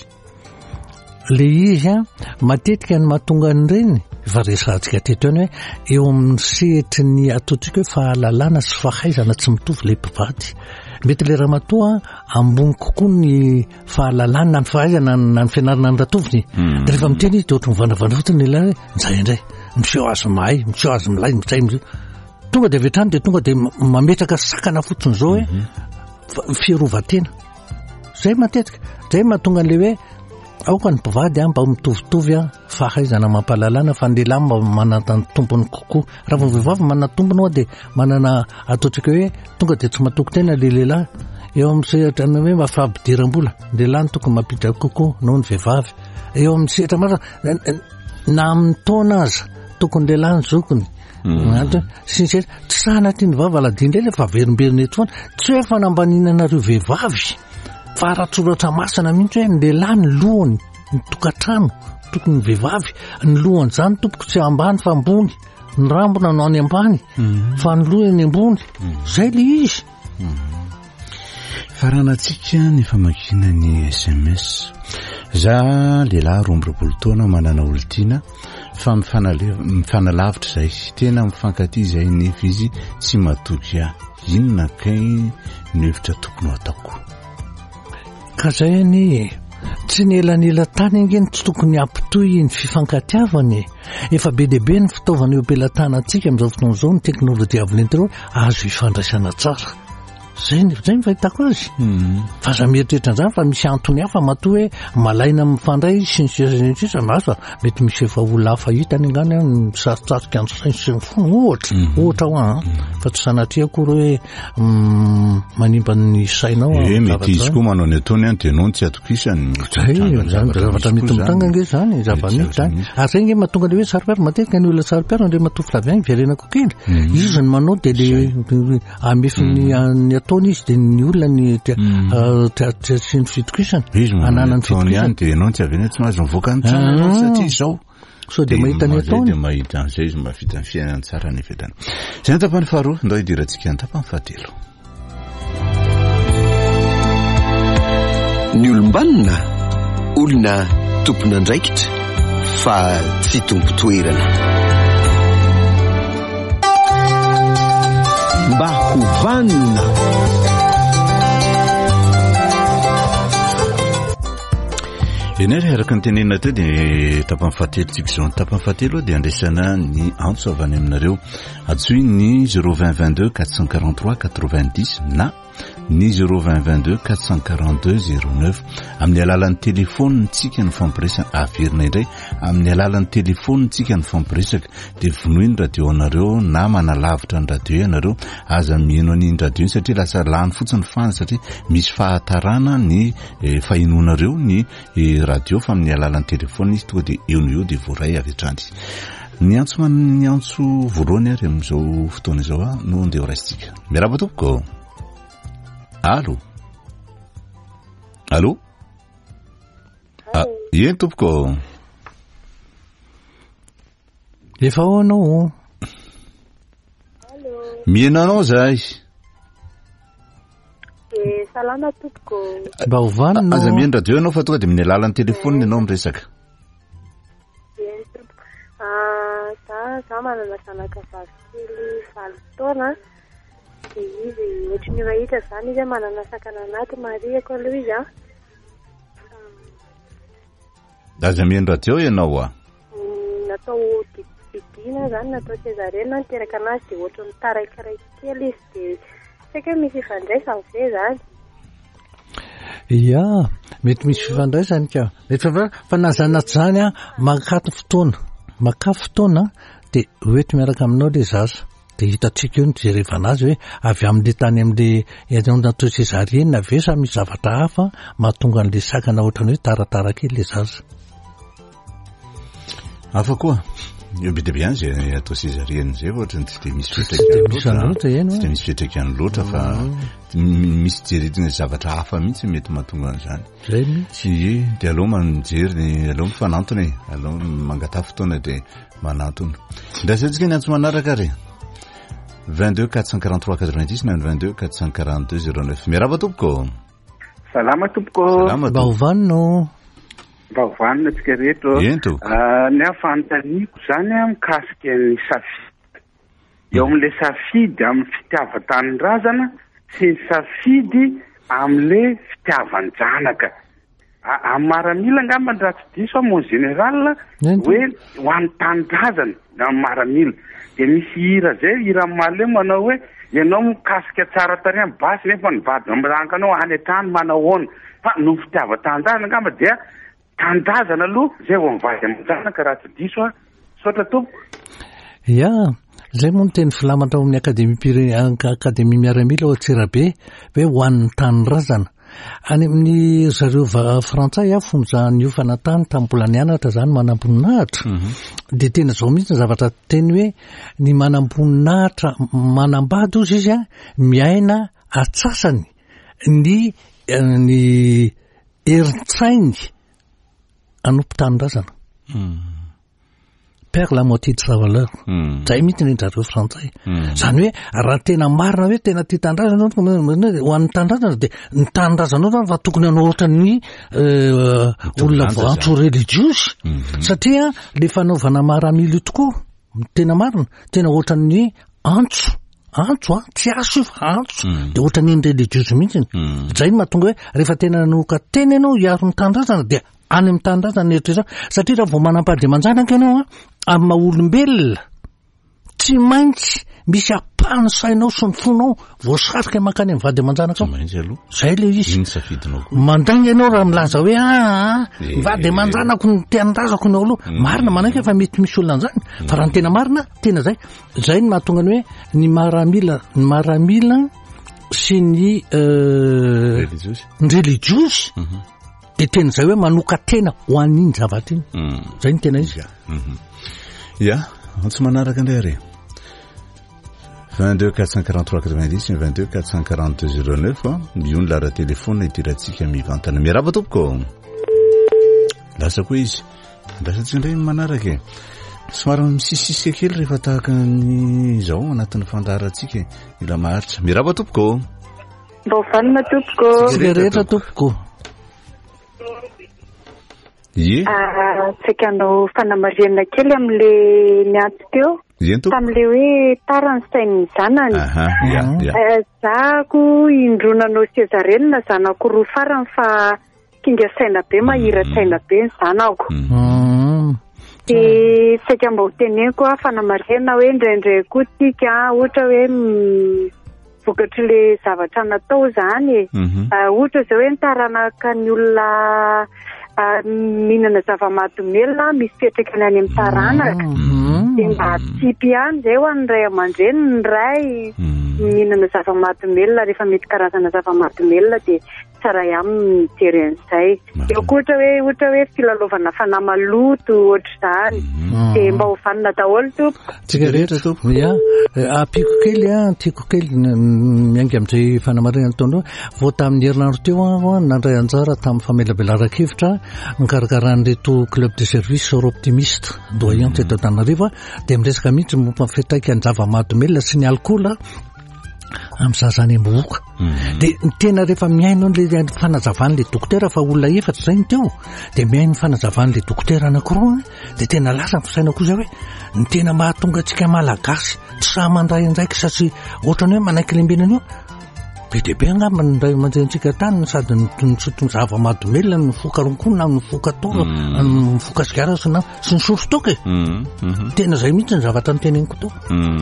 le izy a matetika ny mahatonga an'ireny fa resantsika teto any hoe eo amin'ny sehetry ny ataontsika hoe fahalalana sy fahaizana tsy mitovy le mpivady mety le raha matoa ambony kokoa ny fahalalana na ny fahaizana na ny fianarana ny ratoviny dia rehefa miteny izy dia ohatra mivandravandra fotsiny lehilahy nizay indray miseho azy mahay miseho azy milay mitsay tonga dia avy hatrany dia tonga dia mametraka sakana fotsiny zao hoe fierovatena zay matetika zay mahatonga an'le hoe aoka ny mpivady a mba mitovitovy a fahaizana mampalalana fa ny lehilahy mba manana tompony kokoa raha vao vehivavy manana tompony ao dia manana ataontsika hoe tonga dia tsy mahatoky tena le lehilahy eo amin'ny sehatra hoe mafampidiram-bola ny lehilahy ny tokony mampidra kokoa noho ny vehivavy eo amin'ny sehatra mara na amin'ny taona aza tokony lehilahy ny zokony sinsy tsy sahana ty ny vavy aladindray le fa verimberina eto foana tsy hoe fanambaninanareo vehivavy fa rahatsoratra masana mihitsy hoe ny lehilahy ny lohany ny tokantrano tokony ny vehivavy ny lohan'izany tompoko tsy ambany fa ambony ny rambona no any ambany fa ny lohany ambony zay le izy faranantsika ny famakina ny S M S za lehilahy roa amby roapolo taona manana olontiana fa mifanalavitra zay tena mifankaty zay nefa izy tsy matoky ahy inona kay ny hevitra tokony ataoko ka zay any tsy ny elanela tany ingeny tsy tokony ampitoy ny fifankatiavany efa be deabe ny fitaovana eo am-pelantanantsika amin'izao fotoana izao ny teknôlôjia avy lentireo azo ifandraisana tsara zay zay ny fahitako azy fa za mieritreritra an'izany fa misy antony hafa matoa hoe malaina mifandray sy ny sisa maso mety misy efa olona hafa hitany angany misarotsarika andro sainy sy ny fony ohatra ohatra ho an fa tsy sanatria akory hoe manimba ny sainao e mety izy koa manao ny ataony any dia anao tsy atokisany zany zavatra mety mitanga nge zany zava-mety zany ary zay nge mahatonga le hoe saropiaro matetika ny olona saropiaro ndre matofy avy any viarenako kely izy ny manao dia le amefiny ataony izy dia ny olona ny sy ny fitokisana ananany fitokisana dia ianao tsy avy eny tsy mahazo mivoaka ny trano satria izao so dia mahita ny ataony dia mahita an'izay izy mavita ny fiainany tsara ny vedana zay ny tapany faharoa ndao hidirantsika ny tapany fahatelo ny olombanina olona tompona andraikitra fa tsy tompo toerana mba hovanina enary araka ny tenenina teo dia tapany fahatelo tsika izao ny tapany fahatelo dia andraisana ny antso avy any aminareo atsoy ny zéro vingt vingt-deux quatre cent quarante-trois quatre-vingt-dix na ny zéro vingt vingt-deux quatre cent quarante-deux zéro neuf amin'ny alalan'ny telefôny tsika ny fampiresana averina indray amin'ny alalan'ny telefôny tsika ny fampiresaka dia vonoy ny radio anareo na manalavitra ny radio ianareo aza mihaino an'iny radio iny satria lasa lany fotsiny fany satria misy fahatarana ny fahinonareo ny radio fa amin'ny alalan'ny telefôny izy tonga dia eo no eo dia voaray avy hatrany ny antso ny antso voalohany ary amin'izao fotoana izao a no andeha ho raisitsika miaraba tompoko Allô Allô Ah, yen tompoko efa ao anao miena anao zay e salama tompoko mba hovanina aza mieny radio anao fa tonga dia amin'ny alalan'ny telefôny ianao miresaka eny tompoko ah za za manana zanaka vavikely valo taona dia izy ohatry ny rahitra zany izy manana sakana anaty mariako aloha izy a aza mieny radio ianao a natao didina zany natao césarienne niteraka anazy dia ohatry ny taraikiraiky kely izy dia saika misy ifandraisany ve zany ia mety misy fifandraisany ka mety fa nazanaty zany a makaty fotoana makafy fotoana dia hoety miaraka aminao le zaza dia hitatsika eo ny jerevana azy hoe avy amin'le tany amin'le natao césarienne ave sa misy zavatra hafa mahatonga an'le sakana ohatrany hoe taratara kely le zaza hafa koa eo be dia be any zay atao césarienne zay ohatrany tsy dia misy fitraikany tsy dia misy fitraikany loatra fa misy jeretina zavatra hafa mihitsy mety mahatonga an'izany zay mihitsy dia aloha manjery aloha mifanantona e aloha mangatafy fotoana dia manantona ndrasantsika ny antso manaraka ary vingt-deux quatre cent quarante-trois quatre-vingt-dix na vingt-deux quatre cent quarante-deux zéro neuf miaraba tompoko salama tompoko mba hovanino mba hovanina atsika rehetra ento ny afantaniko zany a mikasika ny safidy eo amin'le safidy amin'ny fitiavan-tanin-drazana sy ny safidy amin'le fitiavan-janaka amin'ny maramila angamba ny raha tsy diso a mon général hoe ho an'ny tanin-drazana amin'ny maramila dia misy hira zay hira male manao hoe ianao mikasika tsara tary amin'ny basy nefa nivady miranka anao any an-trano manao ona fa no fitiava-tan-drazana angamba dia tan-drazana aloha zay vao mivady amin-janaka raha tsy diso a sotra tompoko ia zay moa no teny filamatra ao amin'ny akademie pire akademie miaramila ao Antsirabe hoe ho an'ny tanin-drazana any amin'ny zareo frantsay a fonjany io fanatany tamin'ny mbola nianatra zany manam-boninahitra dia tena zao mihitsy ny zavatra teny hoe ny manam-boninahitra manambady ozy izy a miaina atsasany ny ny eritsainy anompo tanin-drazana père la moitié de sa valeur zay mihitsy ny zareo frantsay zany hoe raha tena marina hoe tena tia tanindrazana ho an'ny tanindrazana dia ny tanindrazanao zany fa tokony hanao ohatran'ny olona voantso religiosy satria le fanaovana maramily tokoa tena marina tena ohatran'ny antso antso a tsy aso io fa antso dia ohatran'ny ny religiosy mihitsy zay mahatonga hoe rehefa tena noka tena ianao hiaro ny tanindrazana dia any amin'ny tanindrazana eritretra satria raha vao manam-pahademanjanaka ianao a amin'ny maha-olombelona tsy maintsy misy apahany sainao sy ny fonao voasarika mankany amin'ny vady aman-janaka zay le izy mandainga ianao raha milaza hoe a vady aman-janako ny teanindrazako ny aloha marina manaiky efa mety misy olona an'izany fa raha ny tena marina tena zay zay ny mahatonga ny hoe ny maramila ny maramila sy ny ny religiosy dia tena zay hoe manoka tena ho an'iny zavatra iny zay ny tena izy ia tsy manaraka indray ary vingt-deux quatre cent quarante-trois quatre-vingt-dix vingt-deux quatre cent quarante-deux zéro neuf io ny lara telefona itirantsika mivantana miaraba tompoko lasa koa izy lasatsika indray manaraka somary misisisika kely rehefa tahaka ny izao anatin'ny fandaharantsika mila maharitra miaraba tompoko mba hofanina tompoko tsika rehetra tompoko ye tsika anao fanamariana kely amin'le mianto teo tam'le hoe tarany sain'ny zanany zako indronanao sezarenina zanako roa farany fa kinga saina be mahira-tsaina be ny zanako dia saika mba ho teneniko a fanamariana hoe indraindray koa tsika ohatra hoe vokatry le zavatra natao zany ohatra zao hoe nitaranaka ny olona mihinana zava-mahadomelona misy fetrikany any amin'ny taranaka dia mba tsipy ihany zay ho an'ny ray aman-dreny ny ray mihinana zava-mahadomelona rehefa mety karazana zava-mahadomelona dia tsara ihany mijery an'izay eo koa ohatra hoe ohatra hoe filalaovana fanahy maloto ohatra zany dia mba ho vanina daholo tompo tsika rehetra tompo ia ampiko kely a tiako kely miainga amin'izay fanamarina nataonao vao tamin'ny herinandro teo a nandray anjara tamin'ny famelabelaran-kevitra mikarakaran'reto club de service sor optimiste doyen teto Antananarivo dia miresaka mihitsy momba ny fitaika ny zava-mahadomelona sy ny alkoola amin'ny zazany amboka dia ny tena rehefa miaino n'le fanazavan'le dokotera fa olona efatra zay ny teo dia miaino ny fanazavan'le dokotera anankiroa dia tena lasa ny fisaina koa zay hoe ny tena mahatonga antsika malagasy tsy sahy mandray andraiky satria ohatrany hoe manaiky lembenana io be dia be angamba ny ray aman-drentsika tany sady nysotony zava-mahadomelona ny foka ronkona ny foka toro ny foka sigara sy ny sorotoka e tena zay mihitsy ny zavatra ny teneniko tao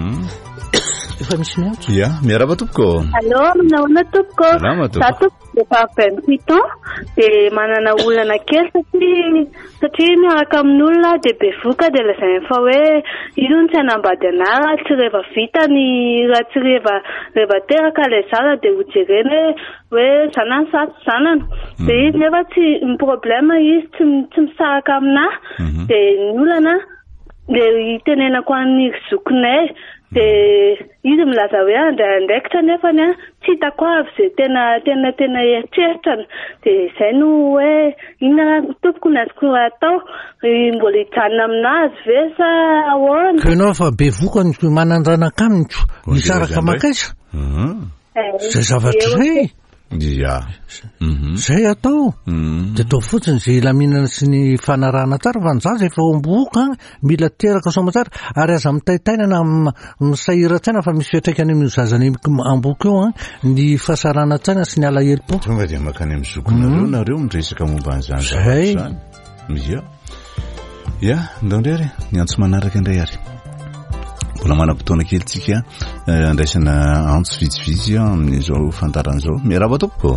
efa misy miantso ia miaraba tompoko allo naona tompoko za tompoko efa vingt-huit ans dia manana olana kely satria satria miaraka amin'ny olona dia be voka dia lazainy fa hoe ino ny tsy hanambady anara tsy rehefa vita ny raha tsy rehefa rehefa teraka ilay zana dia ho jereny hoe zanany satsy zanany dia izy nefa tsy ny problème izy tsy tsy misaraka aminahy dia ny olana dia itenenako an'ny zokinay dia izy milaza hoe andraindraikitra nefany a tsy hitako avy zay tena tena tena eritreritrana dia izay no hoe inona tompoko ny azoko atao mbola hijanona aminazy ve sa ahoana ka ianao fa be voka ny manandranaka aminiko misaraka makaisa zay zavatra zay ia zay atao dia atao fotsiny zay laminana sy ny fanarahana tsara fa ny zaza efa omboka mila teraka soma tsara ary aza mitaitaina na misahira-tsaina fa misy fiatraikany amin'ny zazany amboka eo a ny fahasarana tsaina sy ny alahelo-po tonga dia makany amin'ny zokonareo nareo miresaka momba an'izany zay ia ia ndao indray ary ny antso manaraka indray ary mbola manam-potoana kely tsika andraisana antso vitsivitsy amin'izao fantaran'izao miaraba tompoko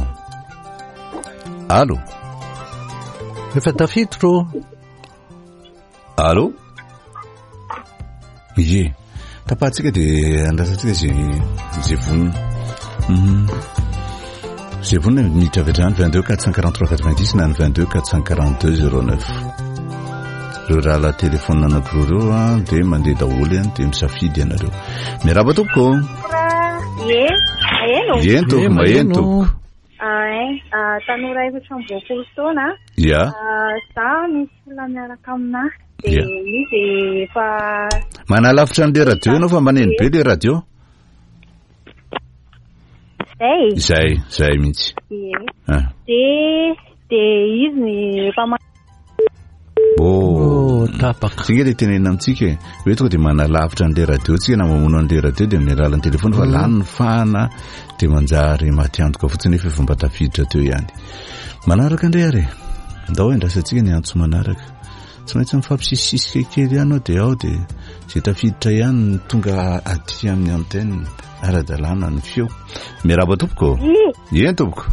allo efa tafiditro allo ye tapahantsika dia andrasantsika zay zay vonina zay vonina miditra avy hatrany vingt-deux quatre cent quarante-trois quatre-vingt-dix na ny vingt-deux quatre cent quarante-deux zéro neuf reo raha la telefona anakiro reo a dia mandeha daholy any dia misafidy ianareo miaraba tompoko ye eno eno toko ma eno toko tanora efatra amboapolo taona ia za misy olona miaraka aminahy de izy fa manalavitra an'le radio ianao fa maneno be le radio zay zay zay mihitsy de de izy ny efa oh tapaka tsika le tenena amitsika hoe tonga de manalavitra an'le radio tsika na mamono an'le radio de amin'ny alalan'ny telefony fa lany ny fahana de manjary matiantoka fotsiny efa fomba tafiditra teo ihany manaraka indray ary ndao endrasantsika ny antso manaraka tsy maintsy mifampisisisika kely ihany ao de ao de zay tafiditra ihany tonga aty amin'ny antenne ara-dalàna ny feo miaraba tompoko ien tompoko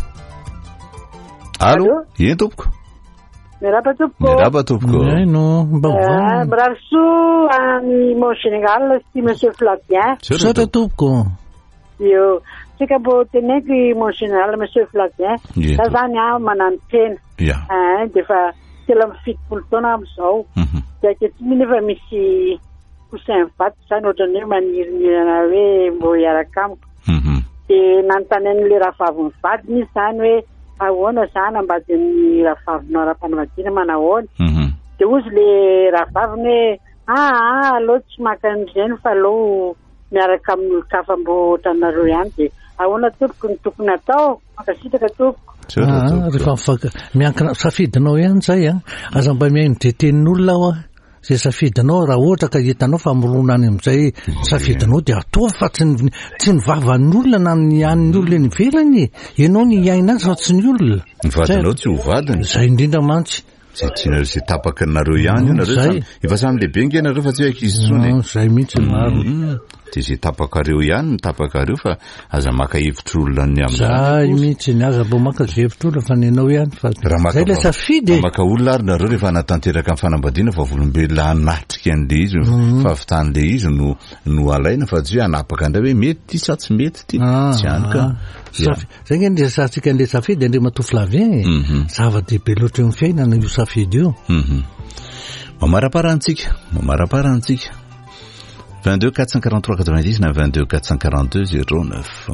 allo ien tompoko Merhaba tompoko. Merhaba tompoko. No, uh, Bravo ami mon Sénégal, si monsieur Flavien. Sota tompoko. Yo, tsika mbo tenenky mon Sénégal monsieur Flavien. Za zany a manano tena. Yeah. Ah, de fa telo amby fitopolo taona amizao. De akehitriny efa misy poussin vato zany ohatrany hoe manirinirana hoe mbo hiaraka amiko. De nanontany an'le rahavaviny vadiny zany hoe ahoana zany ambady ny rahavavina ara-panambadiana manahoana de ozy le rahavaviny hoe ah aleo tsy maka an'ireny fa aleo miaraka amin'ny olo-kafa mbo tanareo ihany de ahoana tompoko ny tokony atao makasitraka tompoko rehefa miankina safidinao ihany zay a aza mba miaino detenin'olona aho a zay safidinao raha ohatra ka hitanao fa mirona any amin'izay safidinao de atao fa tsy tsy ny vavan'olona na ny an'ny olona ny velany ianao ny iaina azy fa tsy ny olona ny vadinao tsy ho vadiny zay indrindra mantsy zay tianareo zay tapaka nareo ihany io nareo efa samy lehibe nge nareo fa tsy hoe ankizy tsony zay mihitsy maro de zay tapakareo ihany ny tapakareo fa aza maka hevitr'olona ny am'zay mihitsy ny aza mbo maka zay hevitr'olona fa nenao ihany fa zay le safidy maka olona ary nareo rehefa natanteraka amin'ny fanambadiana fa volombelona anatrika an'le izy fa avitan'le izy no no alaina fa tsy hoe anapaka andray hoe mety ty sa tsy mety ty tsy any ka zay nge ny resatsika an'le safidy andre mato Flavien zava-dehibe loatra eo amin'ny fiainana io safidy io mamaraparantsika mamaraparantsika vingt-deux quatre cent quarante-trois quatre-vingt-dix na vingt-deux quatre cent quarante-deux zéro neuf.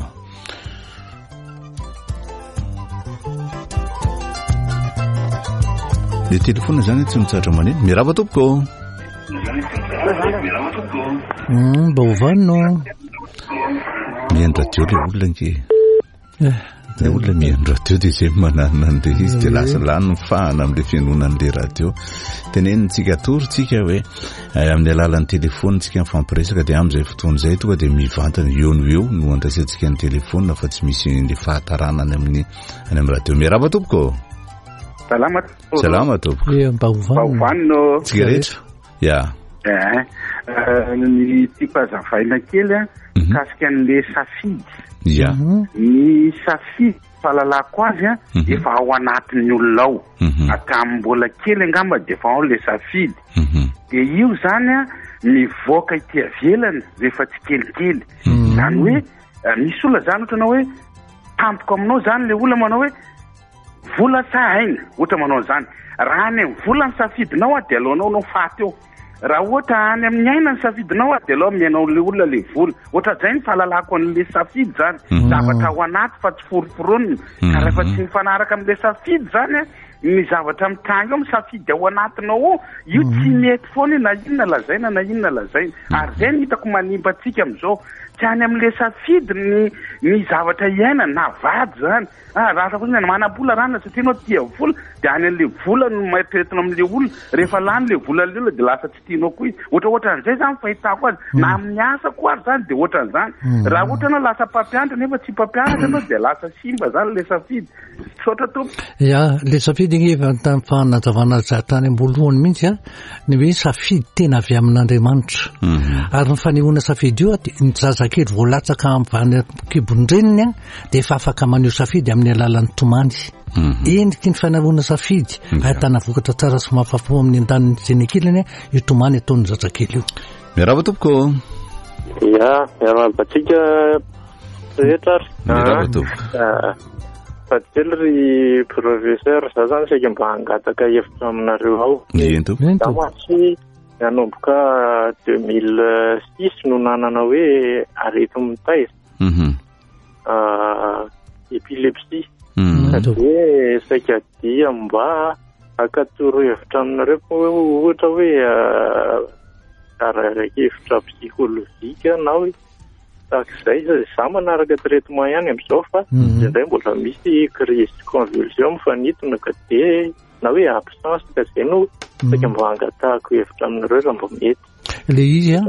Le téléphone zany tsy mitsatra maneno mirava tompoko mba ovanino miendra teo le olona nke le olona miendra teo de zay manana an'le izy de lasa lany ny fahana amin'le fianonan'le radio tenenintsika torytsika hoe amin'ny alalan'ny telefony tsika mifampiresaka de am'izay fotoana zay tonga de mivantana eo no eo no andraisantsika ny telefona fa tsy misy le fahatarana any amin'ny any amin'ny radio mirava tompoko salama salama tompoko mba ovanino tsika rehetra ya ny tiako azavaina kely a kasika an'le safidy ya ny safidy fahalalako azy a efa ao anatin'ny olona ao hatramin'ny mbola kely angamba de efa ao le safidy de io zany a mivoaka ity avelany rehefa tsy kelikely zany hoe misy olona zany ohatrana hoe tampoko aminao zany le olona manao hoe vola sa haina ohatra manao zany raha any amin'ny vola ny safidinao a de alohanao nao faty eo raha ohatra any amin'ny aina ny safidinao a de aloha miainao le olona le vola ohatra zay ny fahalalako an'le safidy zany zavatra ao anaty fa tsy foroforonina ka rehefa tsy mifanaraka amin'le safidy zany a ny zavatra mitrango eo misafidy ao anatinao ao io tsy mety foana na inona lazaina na inona lazaina ary zay ny hitako manimba atsika amin'izao tsy any amin'le safidy ny ny zavatra iaina na vady zany ah raha fotsiny manabola rana satria anao tia vola de any an'le vola no maitretina amin'le olona rehefa lany le vola le olona de lasa tsy tianao koa izy ohatra ohatra an'izay zany fahitako azy na amin'ny asa koa ary zany de ohatra an'izany raha ohatra anao lasa mpampianatra nefa tsy mpampianatra anao de lasa simba zany le safidy sotra tompo ya le safidy gne efa fanazavana tany ambolohany mihitsy a ny hoe safidy tena avy amin'Andriamanitra ary ny fanehoana safidy io ny zazakely voalatsaka amin'ny kibon-dreniny a de efa afaka maneho safidy amin'ny alalan'ny tomany endriky ny fanahoana safidy ahitana vokatra tsara sy mahafapo amin'ny andaniny jenekilany io tomany ataon'ny zazakely io mirava tompoko ya miarabatsika rehetra mirava tompoko fately ry professeur za zany saika mba hangataka hevitra aminareo ao da matsy nanomboka deux mille six no nanana hoe arety mitaiza epilepsie de saika dia mba akatoro hevitra aminareo ohatra hoe arahevitra psikolojika na hoe tahak'izay za manaraka traitement ihany amin'izao fa indray mbola misy crise convulsion mifanitona ka de na hoe absence ka zay no saika mba angatahako hevitra aminareo raha mba mety le izy a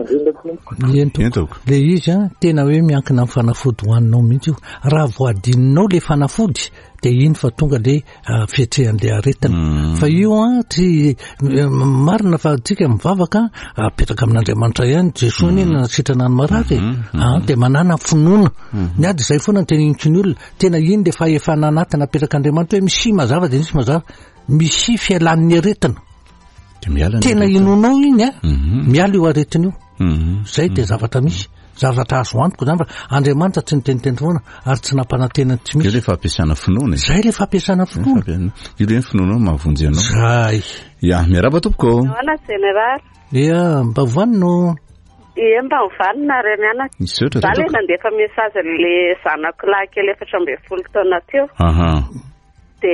le izy a tena hoe miankina amin'ny fanafody hoaninao mihitsy io raha voadininao le fanafody de iny fa tonga le fietrehan'le aretina fa io a tsy marina fa tsika mivavaka apetraka amin'Andriamanitra ihany Jesosy ny nasitrana ny marary de manana finoana ny ady zay foana ny teninitsy ny olona tena iny le fahefana anaty napetraka Andriamanitra hoe misy mazava de misy mazava misy fialan'ny aretina tena inonao iny a miala io aretina io zay de zavatra misy zavatra azo antoko zany fa Andriamanitra tsy niteniteny foana ary tsy nampanantena tsy misy le fampiasana finoana zay le fampiasana finoana io le finoana mahavonjy anao zay ya miaraba tompoko ana général ia mba voanino ie mba mivanina re mianaka za le nandefa message le zanako lahy kely efatra amby folo taona teo de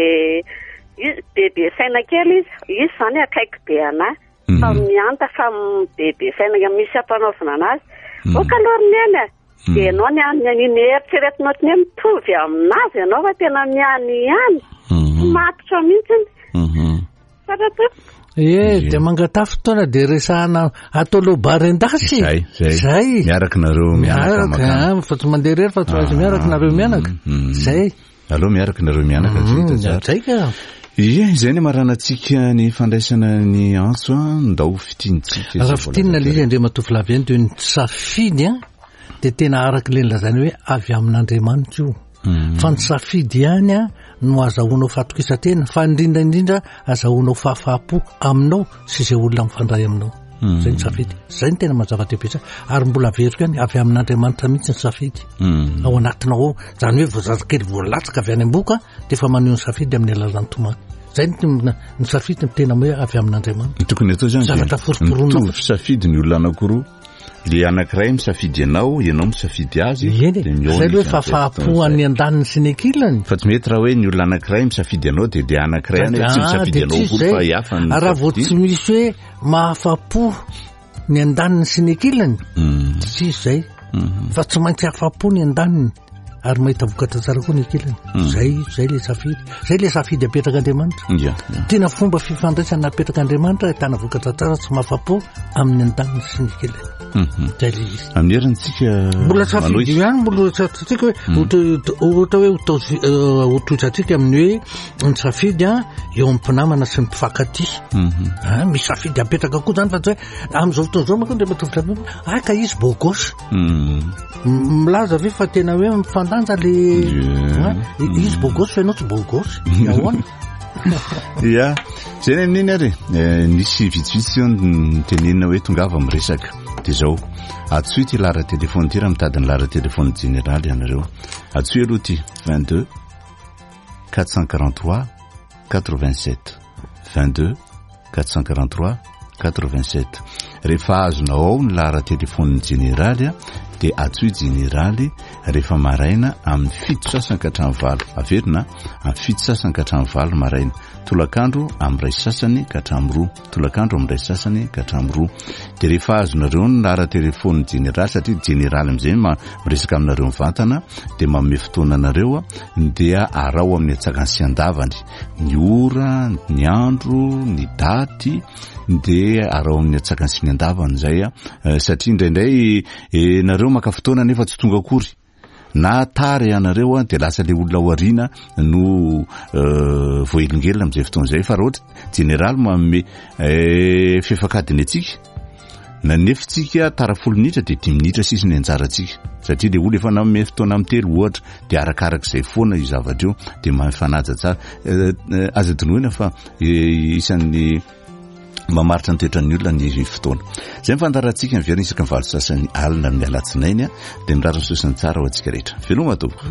bebe saina kely izy izy zany akaiky be anahy fa mianta fa bebe saina misy ampanaovana anazy okaloriny eny a de anao ny aniny eritreretinao ty mitovy aminazy ianao fa tena miany ihany matotra mihitsiny fatato e de mangata fotoana de resahana atao lobary endasy zay miaraka nareo mianaka fa tsy mandeha rery fa tsy miaraka nareo mianaka zay aloha miaraka nareo mianaka zay ka ie zay ny maranantsika ny fandraisana ny antso a ndao fitinitsika raha fitinina le izy Andriamatoa Flavienne de ny safidy a de tena araka le nylazany hoe avy amin'Andriamanitra io fa ny safidy ihany a no azahoanao fatokisantena fa indrindra indrindra azahoanao fahafahapo aminao sy izay olona mifandray aminao zay ny safidy zay ny tena mazava-dehibe sa ary mbola averiko ihany avy amin'Andriamanitra mihitsy ny safidy ao anatinao ao zany hoe voazazakely voalatsaka avy any am-boka de fa maneho ny safidy amin'ny alalan'ny tomany zay ny safidy tena hoe avy amin'Andriamanitra tokony atao zany zavatra foroporona mitovy safidy ny olona anankiroa le anankiray misafidy ianao ianao misafidy azy de zay hoe fahafahapo any an-daniny sy ny ankilany fa tsy mety raha hoe ny olona anankiray misafidy ianao de le anankiray any tsy misafidy ianao koa fa hafa raha vao tsy misy hoe mahafapo ny an-daniny sy ny ankilany tsy zay fa tsy maintsy hafapo ny an-daniny ary mahita vokatra tsara koa ny ankilany zay zay le safidy zay le safidy apetraka Andriamanitra tena fomba fifandraisana apetraka Andriamanitra ahitana vokatra tsara tsy mahafapo amin'ny an-daniny sy ny ankilany zay le izy amin'ny herintsika mbola safidy ihany mbola satsika hoe ohatra hoe otohitratsika amin'ny hoe ny safidy a eo amin'ny mpinamana sy ny mpifankaty misy safidy apetraka koa zany fa tsy hoe amin'izao fotoana zao manko Andriamanitra aka izy bogosy milaza ve fa tena hoe mifandanja le izy bogosy fa ianao tsy bogosy ahoana ia zay ny amin'iny ary nisy vitsivitsy eo ny tenenina hoe tongava miresaka de zao atsoy ty lara telefony ty raha mitadiny lara telefony général ianareo atsoy aloha ty vingt-deux quatre cent quarante-trois quatre-vingt-sept vingt-deux quatre cent quarante-trois quatre-vingt-sept rehefa azonao ao ny lara telefony généraly a de atsoy généraly rehefa maraina amin'ny fito sasany ka hatramin'ny valo averina amin'ny fito sasany ka hatramin'ny valo maraina tolakandro amin'ny ray sasany ka hatramin'ny roa tolakandro amin'ny ray sasany ka hatramin'ny roa de rehefa azonareo ny lara telefony généraly satria généraly amin'izay miresaka aminareo mivantana de manome fotoana anareo a dia arao amin'ny atsakany sy andavany ny ora ny andro ny daty de arao amin'ny atsakany sy ny andavany zay a satria indraindray nareo maka fotoana nefa tsy tonga akory na tary ianareo a de lasa le olona aoriana no voahelingelina amin'izay fotoana zay fa raha ohatra général manome fefakadiny atsika na nefitsika tara folo minitra de dimy minitra sisy ny anjarantsika satria le olo efa nanome fotoana amin'ny telo ohatra de arakarak'izay foana io zavatra io de mifanaja tsara aza dinoina fa isan'ny mamaritra ny toetran'ny olona ny fotoana zay mifandarantsika ny verina isaky ny valo sasany alina amin'ny alatsinainy a de mirara ny sosany tsara ho antsika rehetra veloma tompoko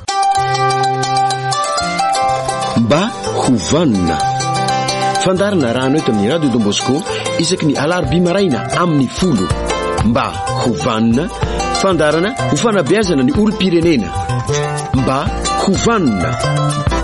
mba hovanina fandarina rahana eto amin'ny radio Don Bosco isaky ny alarobia maraina amin'ny folo mba hovanina fandarana ho fanabeazana ny olom-pirenena mba hovanina